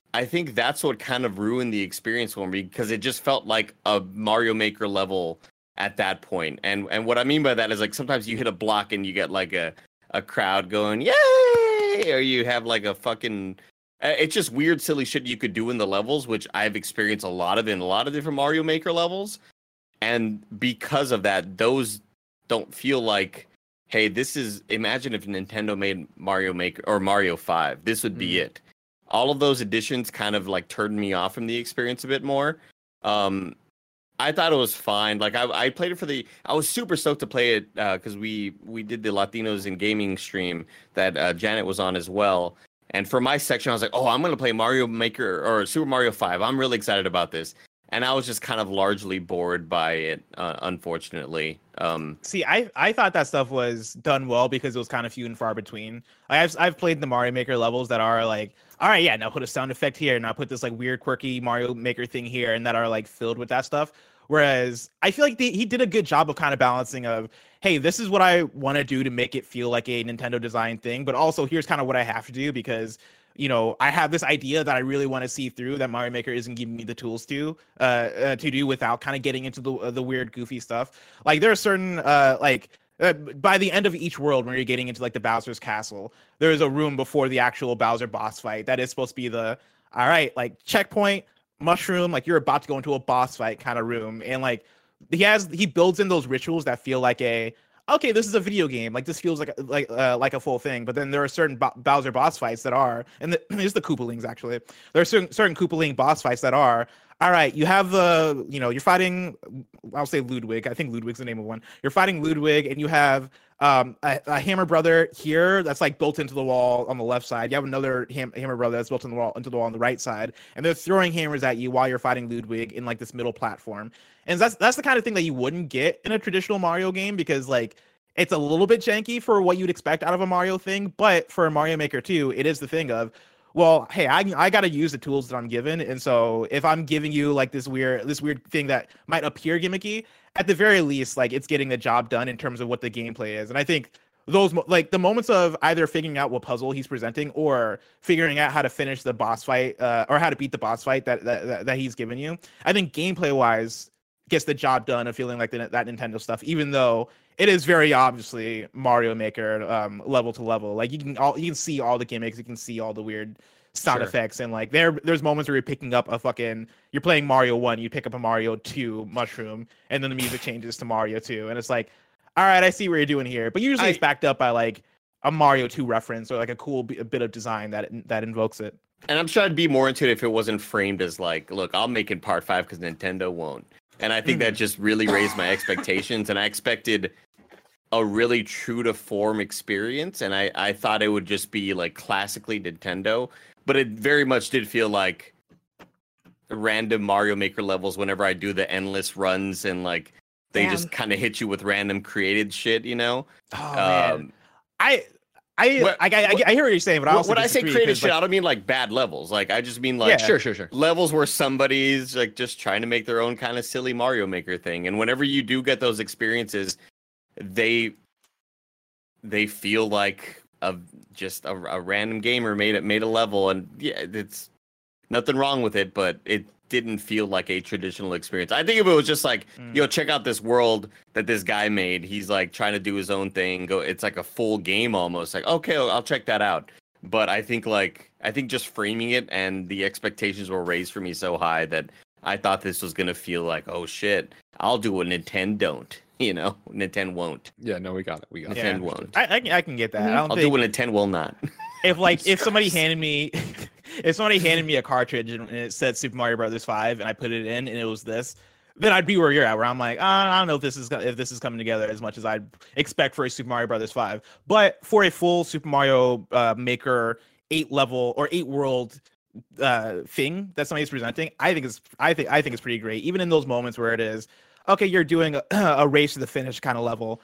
[SPEAKER 4] I think that's what kind of ruined the experience for me because it just felt like a Mario Maker level at that point. And and what I mean by that is like sometimes you hit a block and you get like a, a crowd going, yay! Or you have like a fucking... It's just weird, silly shit you could do in the levels, which I've experienced a lot of in a lot of different Mario Maker levels. And because of that, those don't feel like, hey, this is... Imagine if Nintendo made Mario Maker or Mario five. This would be mm. it. All of those additions kind of like turned me off from the experience a bit more. Um, I thought it was fine. Like I, I played it for the. I was super stoked to play it because uh, we we did the Latinos in Gaming stream that uh, Janet was on as well. And for my section, I was like, oh, I'm gonna play Mario Maker or Super Mario five. I'm really excited about this. And I was just kind of largely bored by it, uh, unfortunately. Um,
[SPEAKER 3] See, I, I thought that stuff was done well because it was kind of few and far between. Like, I've I've played the Mario Maker levels that are like, all right, yeah, now put a sound effect here, now put this like weird, quirky Mario Maker thing here, and that are like filled with that stuff. Whereas I feel like the, he did a good job of kind of balancing of, hey, this is what I want to do to make it feel like a Nintendo design thing, but also here's kind of what I have to do because, you know, I have this idea that I really want to see through that Mario Maker isn't giving me the tools to uh, uh to do without kind of getting into the uh, the weird, goofy stuff. Like there are certain uh like uh, by the end of each world when you're getting into like the Bowser's castle, there is a room before the actual Bowser boss fight that is supposed to be the all right, like checkpoint, mushroom, like you're about to go into a boss fight kind of room, and like he has he builds in those rituals that feel like a okay, this is a video game. Like this feels like a, like uh, like a full thing. But then there are certain Bo- Bowser boss fights that are, and the, it's the Koopalings actually. There are certain certain Koopaling boss fights that are. All right, you have the, you know, you're fighting. I'll say Ludwig. I think Ludwig's the name of one. You're fighting Ludwig, and you have um a, a Hammer Brother here that's like built into the wall on the left side. You have another ham- Hammer Brother that's built into the wall into the wall on the right side, and they're throwing hammers at you while you're fighting Ludwig in like this middle platform. And that's that's the kind of thing that you wouldn't get in a traditional Mario game because like it's a little bit janky for what you'd expect out of a Mario thing, but for Mario Maker two, it is the thing of, well, hey, I I gotta use the tools that I'm given, and so if I'm giving you like this weird this weird thing that might appear gimmicky, at the very least, like it's getting the job done in terms of what the gameplay is. And I think those like the moments of either figuring out what puzzle he's presenting or figuring out how to finish the boss fight uh, or how to beat the boss fight that that, that he's given you, I think gameplay wise gets the job done of feeling like the, that Nintendo stuff, even though it is very obviously Mario Maker um, level to level. Like you can all you can see all the gimmicks, you can see all the weird sound sure. effects, and like there there's moments where you're picking up a fucking you're playing Mario one, you pick up a Mario two mushroom, and then the music changes to Mario two, and it's like, all right, I see what you're doing here. But usually I, it's backed up by like a Mario two reference or like a cool b- a bit of design that that invokes it.
[SPEAKER 4] And I'm sure I'd be more into it if it wasn't framed as like, look, I'll make it part five because Nintendo won't. And I think mm-hmm. that just really raised my expectations, and I expected a really true to form experience, and I, I thought it would just be like classically Nintendo, but it very much did feel like random Mario Maker levels whenever I do the endless runs, and like they Damn. just kind of hit you with random created shit, you know?
[SPEAKER 3] Oh, um, man. I... I, what, I, I I hear what you're saying, but I also
[SPEAKER 4] when I say creative shit, like, I don't mean like bad levels. Like I just mean like
[SPEAKER 2] yeah, sure, sure, sure.
[SPEAKER 4] levels where somebody's like just trying to make their own kind of silly Mario Maker thing. And whenever you do get those experiences, they they feel like a just a, a random gamer made it made a level, and yeah, it's nothing wrong with it, but it didn't feel like a traditional experience. I think if it was just like, mm. yo, check out this world that this guy made. He's like trying to do his own thing. Go, it's like a full game almost. Like, okay, I'll check that out. But I think like I think just framing it and the expectations were raised for me so high that I thought this was gonna feel like, oh shit, I'll do a Nintendo don't. You know, Nintendo won't.
[SPEAKER 2] Yeah, no, we got it. We got
[SPEAKER 4] Nintendo
[SPEAKER 2] it.
[SPEAKER 4] yeah, won't.
[SPEAKER 3] I, I can I can get that.
[SPEAKER 5] Mm-hmm.
[SPEAKER 3] I don't
[SPEAKER 4] I'll
[SPEAKER 3] think...
[SPEAKER 4] do what Nintendo will not.
[SPEAKER 3] If like if somebody handed me if somebody handed me a cartridge and it said Super Mario Brothers five and I put it in and it was this, then I'd be where you're at, where I'm like, oh, I don't know if this is if this is coming together as much as I'd expect for a Super Mario Brothers five. But for a full Super Mario uh, Maker eight level or eight world uh, thing that somebody's presenting, I think it's I think I think it's pretty great. Even in those moments where it is, okay, you're doing a, a race to the finish kind of level.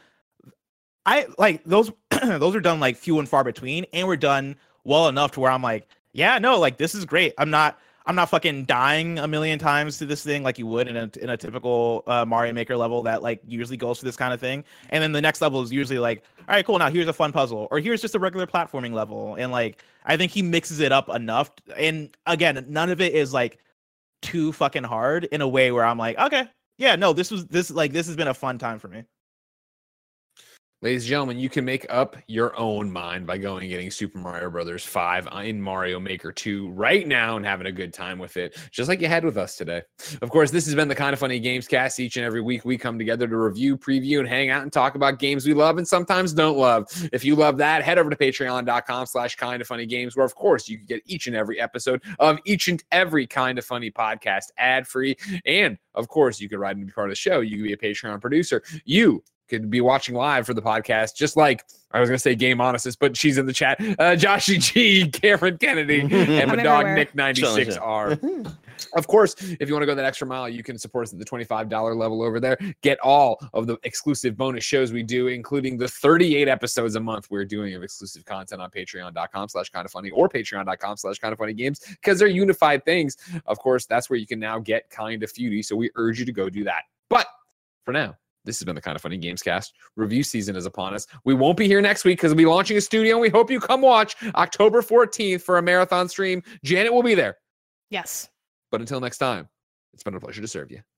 [SPEAKER 3] I like those those are done like few and far between, and we're done well enough to where I'm like, yeah, no, like this is great. I'm not I'm not fucking dying a million times to this thing like you would in a in a typical uh, Mario Maker level that like usually goes for this kind of thing. And then the next level is usually like, all right, cool. Now here's a fun puzzle, or here's just a regular platforming level. And like, I think he mixes it up enough. And again, none of it is like too fucking hard in a way where I'm like, okay, yeah, no, this was this like this has been a fun time for me.
[SPEAKER 2] Ladies and gentlemen, you can make up your own mind by going and getting Super Mario Brothers five in Mario Maker two right now and having a good time with it, just like you had with us today. Of course, this has been the Kind of Funny Games Cast. Each and every week, we come together to review, preview, and hang out and talk about games we love and sometimes don't love. If you love that, head over to patreon.com slash kind of funny games, where, of course, you can get each and every episode of each and every Kind of Funny podcast ad-free. And, of course, you can write and be part of the show. You can be a Patreon producer. You could be watching live for the podcast, just like I was going to say Game Honestest, but she's in the chat. Uh, Joshy G, Cameron Kennedy, and my dog Nick ninety-six R. Of course, if you want to go that extra mile, you can support us at the twenty-five dollars level over there. Get all of the exclusive bonus shows we do, including the thirty-eight episodes a month we're doing of exclusive content on patreon.com slash kind of funny or patreon.com slash kind of funny games, because they're unified things. Of course, that's where you can now get Kind of Feudy. So we urge you to go do that. But for now, this has been the Kind of Funny Games Cast. Review season is upon us. We won't be here next week because we'll be launching a studio, and we hope you come watch October fourteenth for a marathon stream. Janet will be there.
[SPEAKER 5] Yes.
[SPEAKER 2] But until next time, it's been a pleasure to serve you.